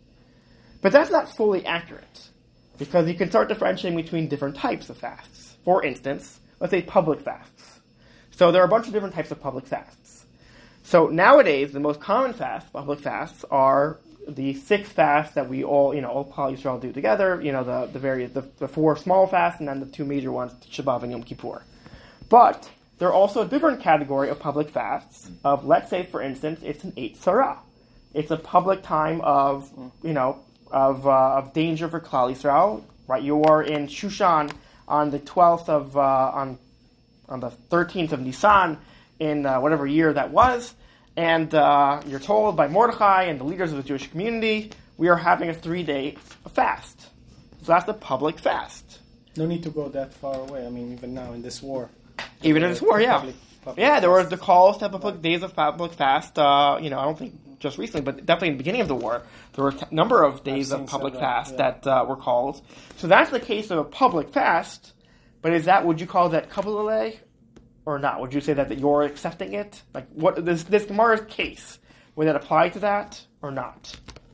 But that's not fully accurate, because you can start differentiating between different types of fasts. For instance, let's say public fasts. So there are a bunch of different types of public fasts. So nowadays, the most common fasts, public fasts, are the six fasts that we all, you know, all Klal Yisrael do together. You know, the the various, the, the four small fasts, and then the two major ones, Shabbat and Yom Kippur. But there are also a different category of public fasts. Of, let's say, for instance, it's an Eight Sarah. It's a public time of, you know, of uh, of danger for Klal Yisrael, right? You are in Shushan on the twelfth of uh, on on the thirteenth of Nisan in uh, whatever year that was, and uh, you're told by Mordechai and the leaders of the Jewish community, we are having a three-day fast. So that's the public fast. No need to go that far away. I mean, even now in this war. Even in this war, yeah. Public, public yeah, there fast. were the calls to have public days of public fast. Uh, you know, I don't think just recently, but definitely in the beginning of the war, there were a number of days of public several, fast yeah. that uh, were called. So that's the case of a public fast. But is that, would you call that kabbalah or not? Would you say that, that you're accepting it? Like, what this this Gemara's case, would that apply to that or not?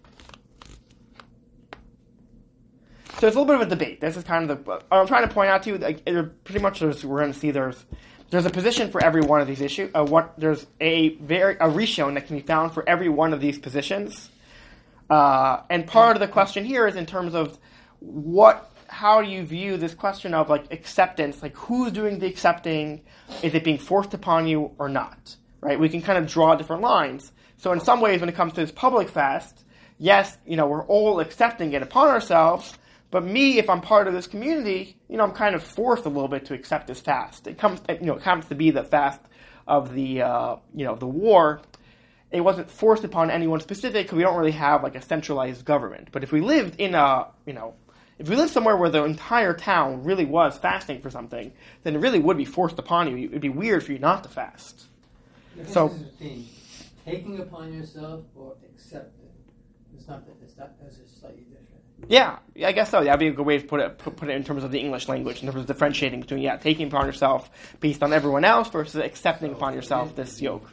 So it's a little bit of a debate. This is kind of the. What I'm trying to point out to you, like, pretty much there's, we're going to see there's there's a position for every one of these issues. Uh, what there's a very a rishon that can be found for every one of these positions. Uh, and part of the question here is in terms of what. How do you view this question of like acceptance? Like, who's doing the accepting? Is it being forced upon you or not? Right? We can kind of draw different lines. So in some ways, when it comes to this public fast, yes, you know, we're all accepting it upon ourselves. But me, if I'm part of this community, you know, I'm kind of forced a little bit to accept this fast. It comes, you know, it comes to be the fast of the, uh, you know, the war. It wasn't forced upon anyone specific because we don't really have like a centralized government. But if we lived in a, you know, if we lived somewhere where the entire town really was fasting for something, then it really would be forced upon you. It'd be weird for you not to fast. The So- difference is between taking upon yourself or accepting. It's not that. It's not. It's slightly different. Yeah, I guess so. That'd be a good way to put it. Put, put it in terms of the English language, in terms of differentiating between yeah, taking upon yourself based on everyone else versus accepting upon yourself this yoke.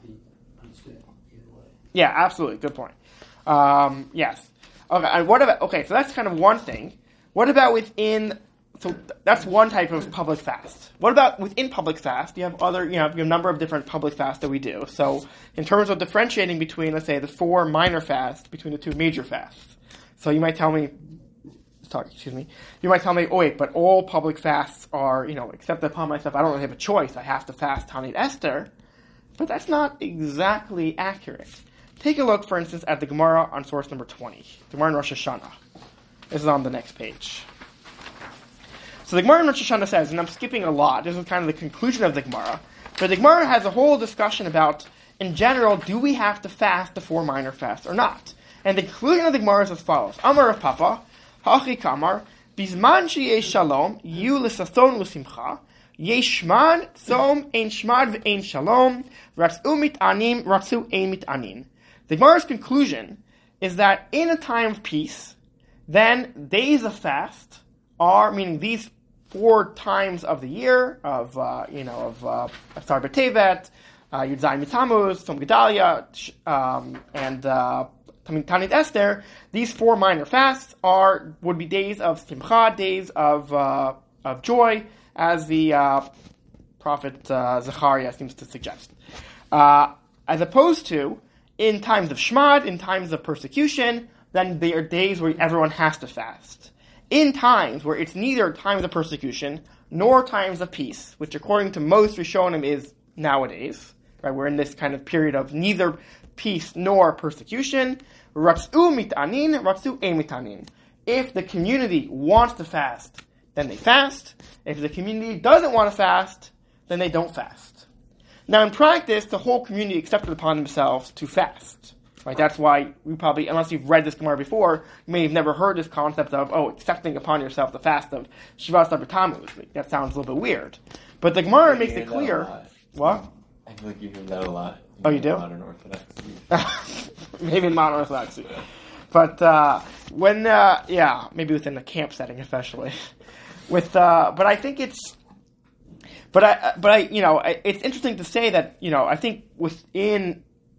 Yeah, absolutely. Good point. Um, yes. Okay. And what about? Okay, so that's kind of one thing. What about within? So th- that's one type of public fast. What about within public fast? You have other. You know, you have a number of different public fasts that we do. So in terms of differentiating between, let's say, the four minor fasts between the two major fasts. So you might tell me. Sorry, excuse me. You might tell me, oh wait, but all public fasts are, you know, accepted upon myself. I don't really have a choice. I have to fast Tanit Esther. But that's not exactly accurate. Take a look, for instance, at the Gemara on source number twenty. The Gemara in Rosh Hashanah. This is on the next page. So the Gemara in Rosh Hashanah says, and I'm skipping a lot, this is kind of the conclusion of the Gemara, but the Gemara has a whole discussion about, in general, do we have to fast the four minor fasts or not? And the conclusion of the Gemara is as follows. Amar Rav Papa, Hachi Kamar, Bizman sheyesh shalom, yu l'sathon l'simcha, Yesh shmad, tzom, ein shmad, ve'ein shalom, ratzu mit'anim, ratzu ein mit'anin. The Gemara's conclusion is that in a time of peace, then days of fast are, meaning these four times of the year, of, uh, you know, of uh, Asar B'Tevet, uh, Yud Zayin B'Tammuz, Tzom Gedalia, um, and uh, Tanit Esther, these four minor fasts are would be days of simcha, days of uh, of joy, as the uh, prophet uh, Zechariah seems to suggest. Uh, as opposed to, in times of shmad, in times of persecution, then they are days where everyone has to fast. In times where it's neither times of persecution nor times of peace, which according to most Rishonim is nowadays, right? We're in this kind of period of neither peace nor persecution. Ratzu mitanin, ratzu ein mitanin. If the community wants to fast, then they fast. If the community doesn't want to fast, then they don't fast. Now, in practice, the whole community accepted upon themselves to fast. Right? That's why we probably, unless you've read this Gemara before, you may have never heard this concept of, oh, accepting upon yourself the fast of Shivat Asar B'Tammuz. That sounds a little bit weird. But the Gemara makes it clear. What? I feel like you hear that a lot. Oh, you do? Modern Orthodoxy. Maybe in modern Orthodoxy. But uh, when, uh, yeah, maybe within the camp setting especially. With, uh, but I think it's, but I, but I, you know, it's interesting to say that, you know, I think within,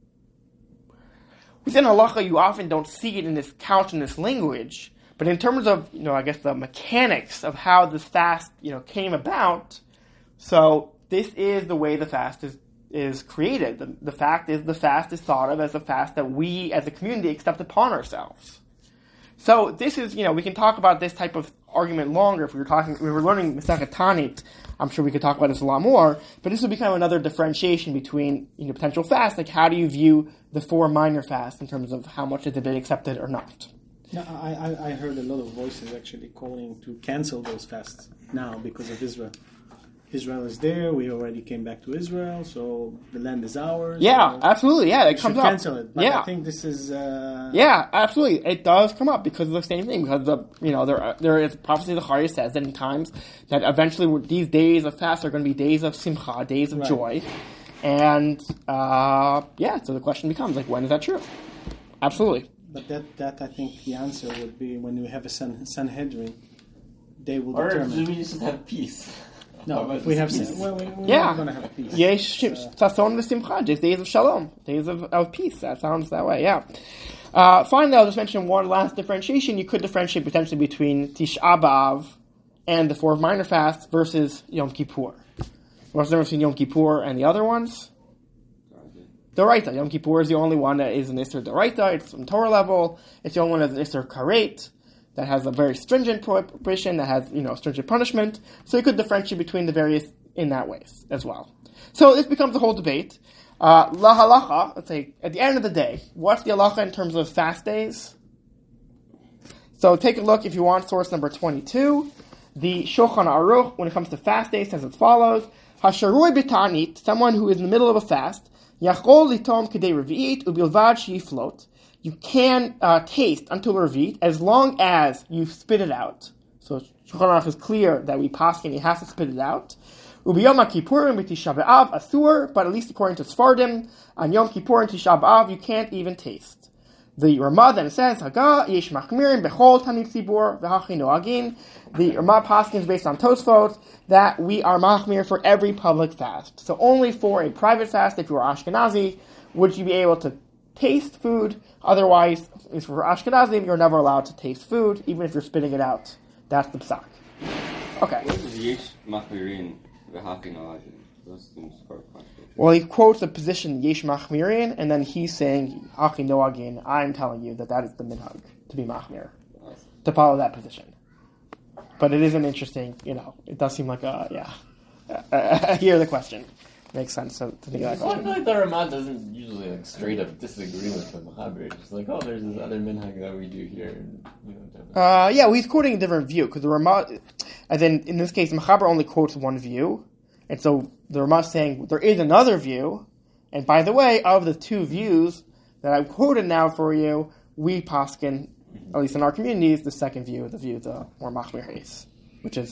within halacha you often don't see it in this couch in this language, but in terms of, you know, I guess the mechanics of how this fast, you know, came about, so this is the way the fast is, is created. The, the fact is the fast is thought of as a fast that we as a community accept upon ourselves. So this is, you know, we can talk about this type of argument longer if we were talking, if we were learning Masechet Tanit. I'm sure we could talk about this a lot more, but this would become another differentiation between, you know, potential fasts, like how do you view the four minor fasts in terms of how much has it been accepted or not? No, I, I, I heard a lot of voices actually calling to cancel those fasts now because of Israel. Israel is there. We already came back to Israel, so the land is ours. Yeah, so absolutely. Yeah, it comes up. Cancel it. But yeah, I think this is. Uh... Yeah, absolutely. It does come up because of the same thing. Because the you know there there is prophecy of Zechariah says that in times that eventually these days of fast are going to be days of simcha, days of right. joy, and uh, yeah. So the question becomes like, when is that true? Absolutely. But that that I think the answer would be when we have a San, Sanhedrin, they will or determine. Or we just have peace. No, if we have peace. Well, we, we're yeah. not going to have peace. Yesh Sason v'Simcha, just days of shalom, days of, of peace. That sounds that way, yeah. Uh, finally, I'll just mention one last differentiation. You could differentiate potentially between Tisha B'Av and the four minor fasts versus Yom Kippur. What's the difference between Yom Kippur and the other ones? Doraita. Yom Kippur is the only one that is an Isser Doraita. It's on Torah level. It's the only one that's an Isser Karet, that has a very stringent prohibition, that has, you know, stringent punishment. So you could differentiate between the various in that ways as well. So this becomes a whole debate. Uh, la halacha, let's say, at the end of the day, what's the halacha in terms of fast days? So take a look, if you want, source number twenty-two. The Shulchan Aruch, when it comes to fast days, says as follows: Hasharui b'tanit, someone who is in the middle of a fast, yachol litom kedei revi'it ubilvad sheyiflot. You can uh, taste until Revit as long as you spit it out. So Shulchan Aruch is clear that we paskin, he has to spit it out. Ubiyom Kippurim b'Tisha B'Av asur, but at least according to Sfardim, on Yom Kippur and Tisha B'Av you can't even taste. The Ramah then says, Haga yesh machmirin bechol tanit tzibur v'hachi noagin. The Ramah paskin is based on Tosfot that we are machmir for every public fast. So only for a private fast, if you are Ashkenazi, would you be able to taste food. Otherwise, if for Ashkenazim, you're never allowed to taste food, even if you're spitting it out. That's the psak. Okay. What is yesh machmirin v'hachi noagin? Those things are contradictory. Well, he quotes the position yesh machmirin, and then he's saying hachi noagin. I'm telling you that that is the minhag to be machmir, to follow that position. But it is an interesting, you know, it does seem like a yeah. I hear the question. Makes sense to, to think of that Well, I question. feel like the Ramah doesn't usually like straight up disagree with the Machaber. It's just like, oh, there's this other minhag that we do here. And, you know, Uh, yeah, well, he's quoting a different view, because the Ramah, and then in this case, Machaber only quotes one view, and so the Ramah is saying there is another view, and by the way, of the two views that I've quoted now for you, we paskin, at least in our communities, the second view, the view the more machmir is, which is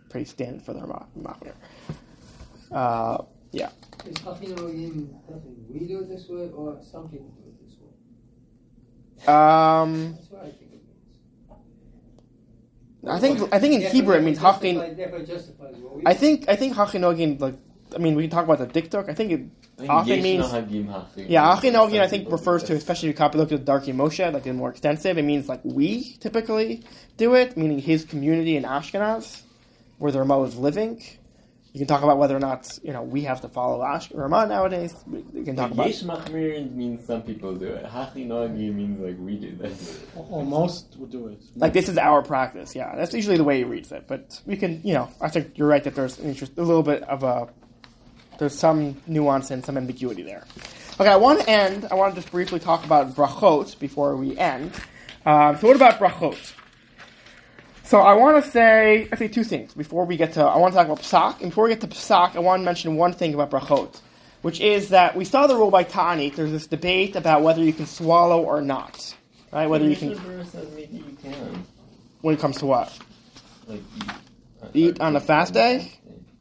pretty standard for the Machmir. Uh, yeah. Is Hachinogim something we do it this way, or some people do it this way? Um, That's what I think it means. I think I think in Hebrew it means Hachin. Therefore justifies what we I do. think I think Hachinogim, like, I mean, we can talk about the diktuk. I think it I think often yesh means. nahagim hachin. Yeah, Hachinogim I Some think people refers do to, this. especially if you copy look at the Darkei Moshe, like the more extensive. It means like we typically do it, meaning his community in Ashkenaz, where the Ramah is living. You can talk about whether or not you know we have to follow Ash- Ramah nowadays. We, we can talk Like, about. yesh machmir means some people do it. Hachinogim means like we do this. Or most would do it. Like this is our practice, yeah. That's usually the way he reads it. But we can, you know, I think you're right that there's an interest, a little bit of a, there's some nuance and some ambiguity there. Okay, I want to end. I want to just briefly talk about brachot before we end. Um, so what about brachot? So I want to say, I say two things before we get to. I want to talk about psak, and before we get to psak, I want to mention one thing about brachot, which is that we saw the rule by Ta'anit. There's this debate about whether you can swallow or not, right? Whether you can. Mishnah Berurah says maybe you can. When it comes to what? Like eat. Eat on a fast day?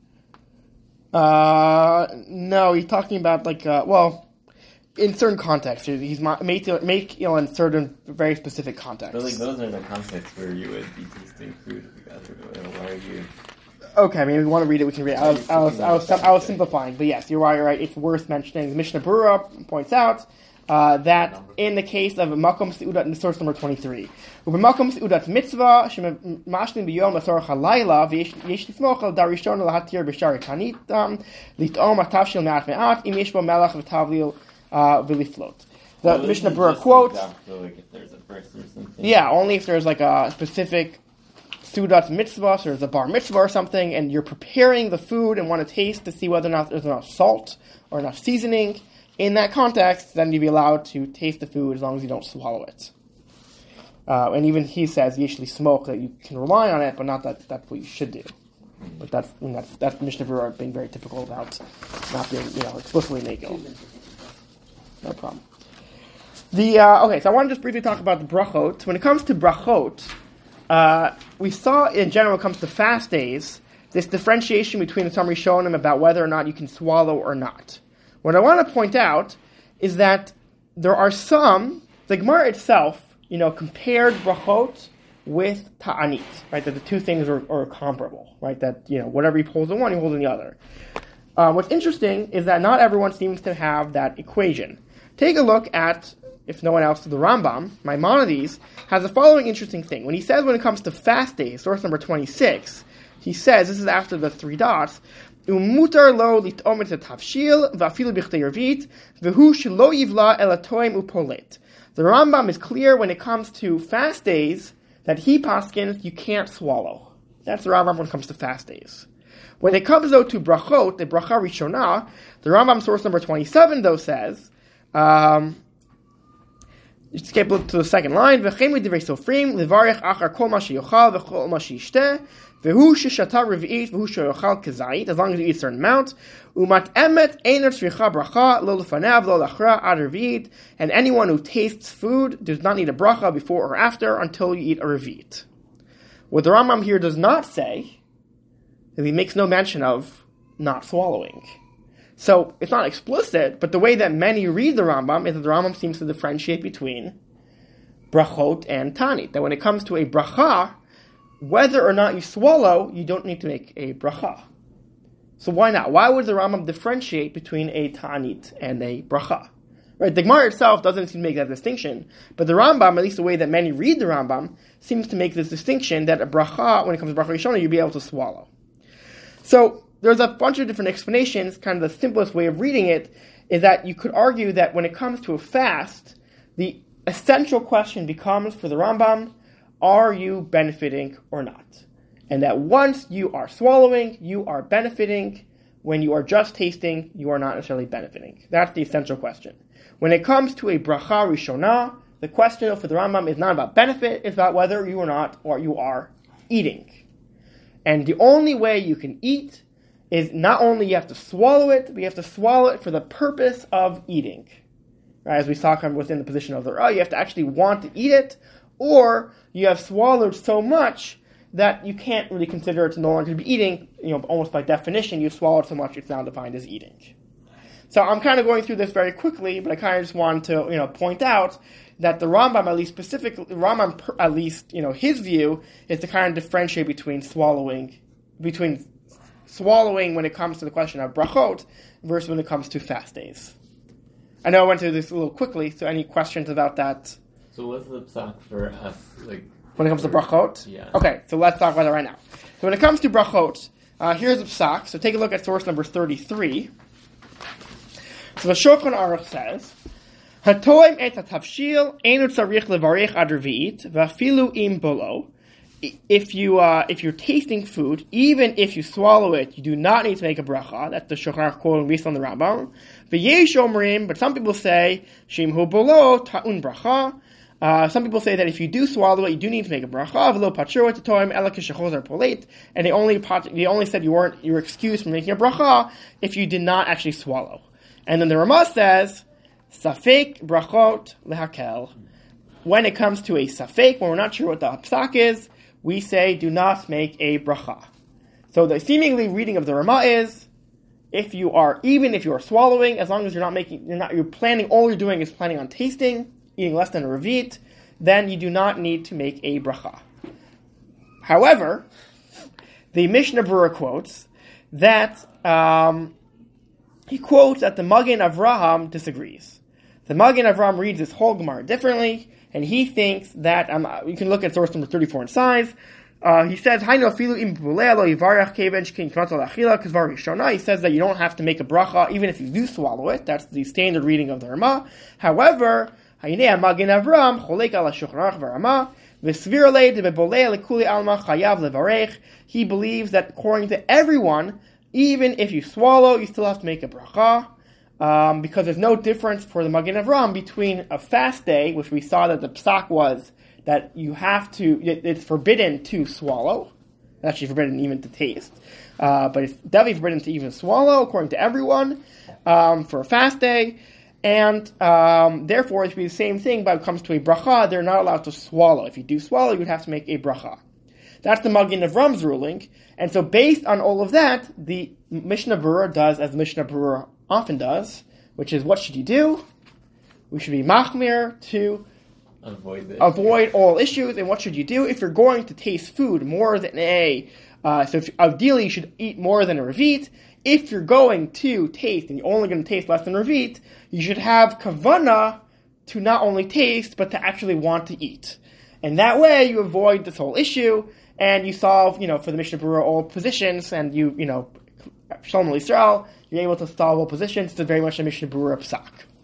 Uh, no, he's talking about like, uh, well, in certain contexts. He's ma- make, make, you know, in certain very specific contexts. But like those are the contexts where you would be tasting food together. Why are you? Okay, I mean, if we want to read it, we can read it. I was, I was, I was, I was simplifying, but yes, you're right, you're right. It's worth mentioning. The Mishnah Berurah points out uh, that in the case of Makom Seudat, in source number twenty-three, Makom Seudat Mitzvah, Shemashlim B'Yom L'Sorach HaLayla, V'yesh L'smoch Al Darishon L'Hatir B'Shari Tanitam, L'T'om Atavshil Me'at Me'at, Im Yesh Bo Melech V'Tavlil V'Liflot. The Well, Mishnah isn't it Berurah just quotes, like that, so, like if there's a verse or something. yeah, only if there's like a specific Seudat mitzvah, so there's a bar mitzvah or something, and you're preparing the food and want to taste to see whether or not there's enough salt or enough seasoning. In that context, then you'd be allowed to taste the food as long as you don't swallow it. Uh, and even he says, usually smoke, that you can rely on it, but not that that's what you should do. But that's I mean, that's that's Mishnah Berurah being very typical about not being, you know, explicitly naked. No problem. The uh, okay, so I want to just briefly talk about the brachot. When it comes to brachot, uh, we saw in general, when it comes to fast days, this differentiation between the Tam Rishonim about whether or not you can swallow or not. What I want to point out is that there are some, the Gemara itself, you know, compared brachot with ta'anit, right? That the two things are, are comparable, right? That, you know, whatever he holds in one, he holds in the other. Uh, what's interesting is that not everyone seems to have that equation. Take a look at, if no one else, the Rambam, Maimonides, has the following interesting thing. When he says when it comes to fast days, source number twenty-six, he says, this is after the three dots, Umutar lo lit'om et tavshil va'afilu b'chtei revit v'hu shelo yivla el atoim upolet. The Rambam is clear when it comes to fast days that he paskins you can't swallow. That's the Rambam when it comes to fast days. When it comes though to brachot, the bracha rishonah, the Rambam source number twenty-seven though says, um, you skip to the second line, v'chem l'divrei sofrim levarich achar kol ma sheyochal v'chol ma sheyishteh v'hu sheshata revi'it v'hu sheyochal kazait, as long as you eat a certain amount, umat emet einer tzricha bracha lo lefanav lo lachra ad revi'it, and anyone who tastes food does not need a bracha before or after until you eat a revi'it. What the Rambam here does not say is he makes no mention of not swallowing. So it's not explicit, but the way that many read the Rambam is that the Rambam seems to differentiate between brachot and tanit. That when it comes to a bracha, whether or not you swallow, you don't need to make a bracha. So why not? Why would the Rambam differentiate between a tanit and a bracha? Right? The Gemara itself doesn't seem to make that distinction, but the Rambam, at least the way that many read the Rambam, seems to make this distinction that a bracha, when it comes to bracha rishonah, you'll be able to swallow. So there's a bunch of different explanations. Kind of the simplest way of reading it is that you could argue that when it comes to a fast, the essential question becomes for the Rambam, are you benefiting or not? And that once you are swallowing, you are benefiting. When you are just tasting, you are not necessarily benefiting. That's the essential question. When it comes to a bracha rishonah, the question for the Rambam is not about benefit, it's about whether you are not or you are eating. And the only way you can eat is not only you have to swallow it, but you have to swallow it for the purpose of eating. Right? As we saw kind of within the position of the oh, you have to actually want to eat it, or you have swallowed so much that you can't really consider it to no longer be eating. You know, almost by definition, you swallowed so much it's now defined as eating. So I'm kind of going through this very quickly, but I kind of just want to, you know, point out that the Rambam, at least specifically, Rambam, at least, you know, his view is to kind of differentiate between swallowing, between swallowing when it comes to the question of brachot versus when it comes to fast days. I know I went through this a little quickly, so any questions about that? So what's the psak for us, like... When it comes to brachot? Yeah. Okay, so let's talk about it right now. So when it comes to brachot, uh, here's the psak. So take a look at source number thirty-three. So the Shulchan Aruch says, "Hatoim et hatavshil einu tzarich levarich ad revi'it v'afilu im bolo." If you uh, if you're tasting food, even if you swallow it, you do not need to make a bracha. That's the Shulchan Aruch quoting based on the Rambam. V'yesh omrim, but some people say shimhu bolo ta'un bracha. Uh, some people say that if you do swallow it, you do need to make a bracha. V'lo patshur t'toim ela k'shechozar poleit, and they only they only said you weren't you were excused from making a bracha if you did not actually swallow. And then the Ramah says, Safek brachot lehakel. When it comes to a safek, when we're not sure what the psak is, we say, do not make a bracha. So the seemingly reading of the Ramah is, if you are, even if you are swallowing, as long as you're not making, you're not, you're planning, all you're doing is planning on tasting, eating less than a revit, then you do not need to make a bracha. However, the Mishnah Berurah quotes that, um, he quotes that the Magen Avraham disagrees. The Magen Avraham reads this whole Gemara differently, and he thinks that, um, you can look at source number thirty-four in size, uh, he says, he says that you don't have to make a bracha even if you do swallow it. That's the standard reading of the Ramah. However, Magen Avraham cholek ala Shulchan Aruch v'Ramah, he believes that according to everyone, even if you swallow, you still have to make a bracha, um, because there's no difference for the Magen Avraham between a fast day, which we saw that the psak was that you have to, it, it's forbidden to swallow, it's actually forbidden even to taste, uh, but it's definitely forbidden to even swallow, according to everyone, um, for a fast day, and um, therefore it should be the same thing, but when it comes to a bracha, they're not allowed to swallow. If you do swallow, you would have to make a bracha. That's the Magen Avraham's ruling. And so based on all of that, the Mishnah Berurah does as the Mishnah Berurah often does, which is, what should you do? We should be machmir to avoid, avoid all issues. And what should you do? If you're going to taste food more than a, uh, so if, ideally you should eat more than a revit. If you're going to taste, and you're only going to taste less than a revit, you should have kavanah to not only taste, but to actually want to eat. And that way you avoid this whole issue, and you solve, you know, for the Mishnah Berurah all positions, and you, you know, Shalom Yisrael, you're able to solve all positions. It's very much a Mishnah Berurah psak.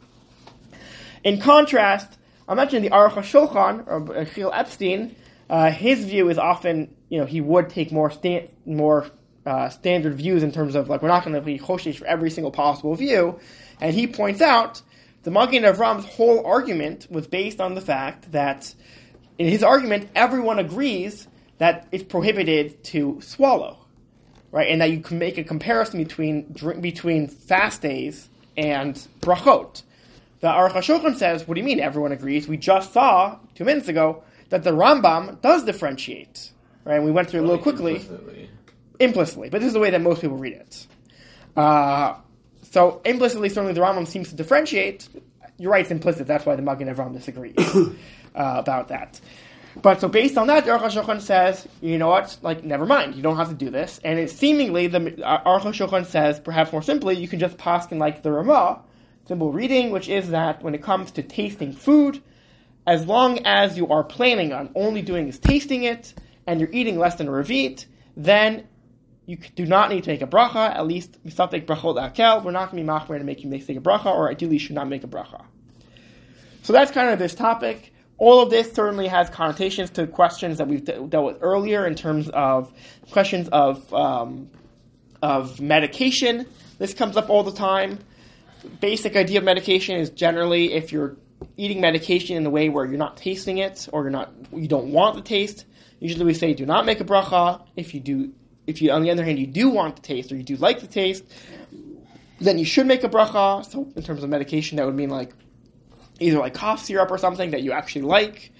In contrast, I mentioned the Aruch HaShulchan, or Chil Epstein, uh, his view is often, you know, he would take more sta- more uh, standard views in terms of, like, we're not going to be choshesh for every single possible view, and he points out the Magen Avraham's whole argument was based on the fact that, in his argument, everyone agrees that it's prohibited to swallow, right? And that you can make a comparison between between fast days and brachot. The Aruch HaShulchan says, what do you mean everyone agrees? We just saw, two minutes ago, that the Rambam does differentiate, right? And we went through it a little quickly. Implicitly. Implicitly, but this is the way that most people read it. Uh, so implicitly, certainly the Rambam seems to differentiate. You're right, it's implicit. That's why the Magen Avraham disagrees uh, about that. But so based on that, the Aruch HaShulchan says, you know what, like, never mind, you don't have to do this. And it's seemingly, the Aruch HaShulchan says, perhaps more simply, you can just paskin like the Ramah, simple reading, which is that when it comes to tasting food, as long as you are planning on only doing is tasting it, and you're eating less than a revit, then you do not need to make a bracha, at least misafek brachot akel. We're not going to be machmer to make you make a bracha, or ideally you should not make a bracha. So that's kind of this topic. All of this certainly has connotations to questions that we've de- dealt with earlier in terms of questions of um, of medication. This comes up all the time. Basic idea of medication is generally if you're eating medication in a way where you're not tasting it or you're not you don't want the taste. Usually we say do not make a bracha. If you do, if you on the other hand you do want the taste or you do like the taste, then you should make a bracha. So in terms of medication, that would mean like either like cough syrup or something that you actually like,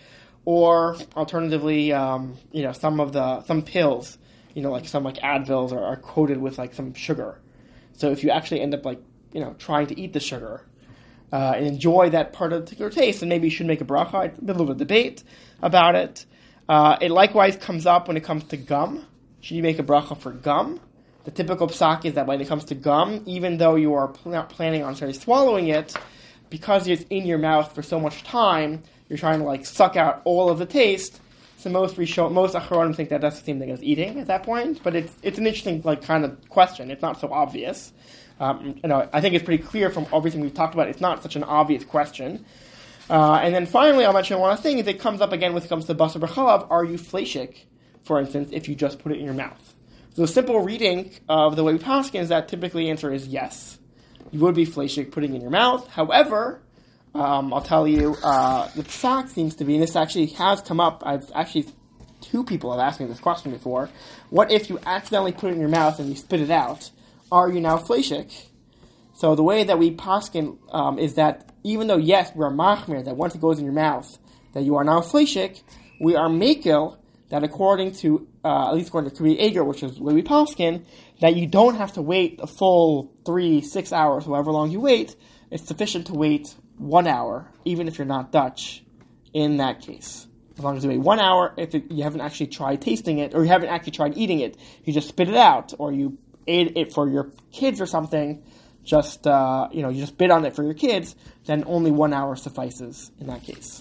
or alternatively, um, you know, some of the some pills, you know, like some like Advils are, are coated with like some sugar. So if you actually end up like, you know, trying to eat the sugar uh, and enjoy that part of the particular taste, then maybe you should make a bracha. It's a little bit of debate about it. Uh, it likewise comes up when it comes to gum. Should you make a bracha for gum? The typical psak is that when it comes to gum, even though you are pl- not planning on sorry, swallowing it, because it's in your mouth for so much time, you're trying to like suck out all of the taste. So most Rishon, most Acharonim think that that's the same thing as eating at that point. But it's it's an interesting like kind of question. It's not so obvious. Um, you know, I think it's pretty clear from everything we've talked about. It's not such an obvious question. Uh, and then finally, I'll mention one other thing. If it comes up again when it comes to basar b'chalav, are you fleshik, for instance, if you just put it in your mouth? So the simple reading of the way we paskin is that typically the answer is yes. You would be fleshik putting it in your mouth. However, um, I'll tell you, uh, the psak seems to be, and this actually has come up, I've actually, two people have asked me this question before. What if you accidentally put it in your mouth and you spit it out? Are you now fleshik? So the way that we paskin um, is that even though, yes, we are machmir, that once it goes in your mouth, that you are now fleshik, we are mekil, that according to, uh, at least according to Kri Eger, which is the way we paskin, that you don't have to wait a full three, six hours, however long you wait. It's sufficient to wait one hour, even if you're not Dutch, in that case. As long as you wait one hour, if it, you haven't actually tried tasting it, or you haven't actually tried eating it, you just spit it out, or you ate it for your kids or something, just, uh, you know, you just bit on it for your kids, then only one hour suffices in that case.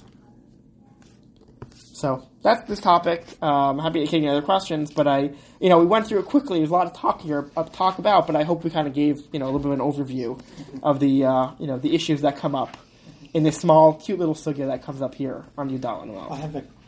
So that's this topic. Um, happy to take any other questions, but I, you know, we went through it quickly. There's a lot of talk here, uh, talk about, but I hope we kind of gave, you know, a little bit of an overview of the, uh, you know, the issues that come up in this small, cute little sugya that comes up here on Yudal Noel. I have a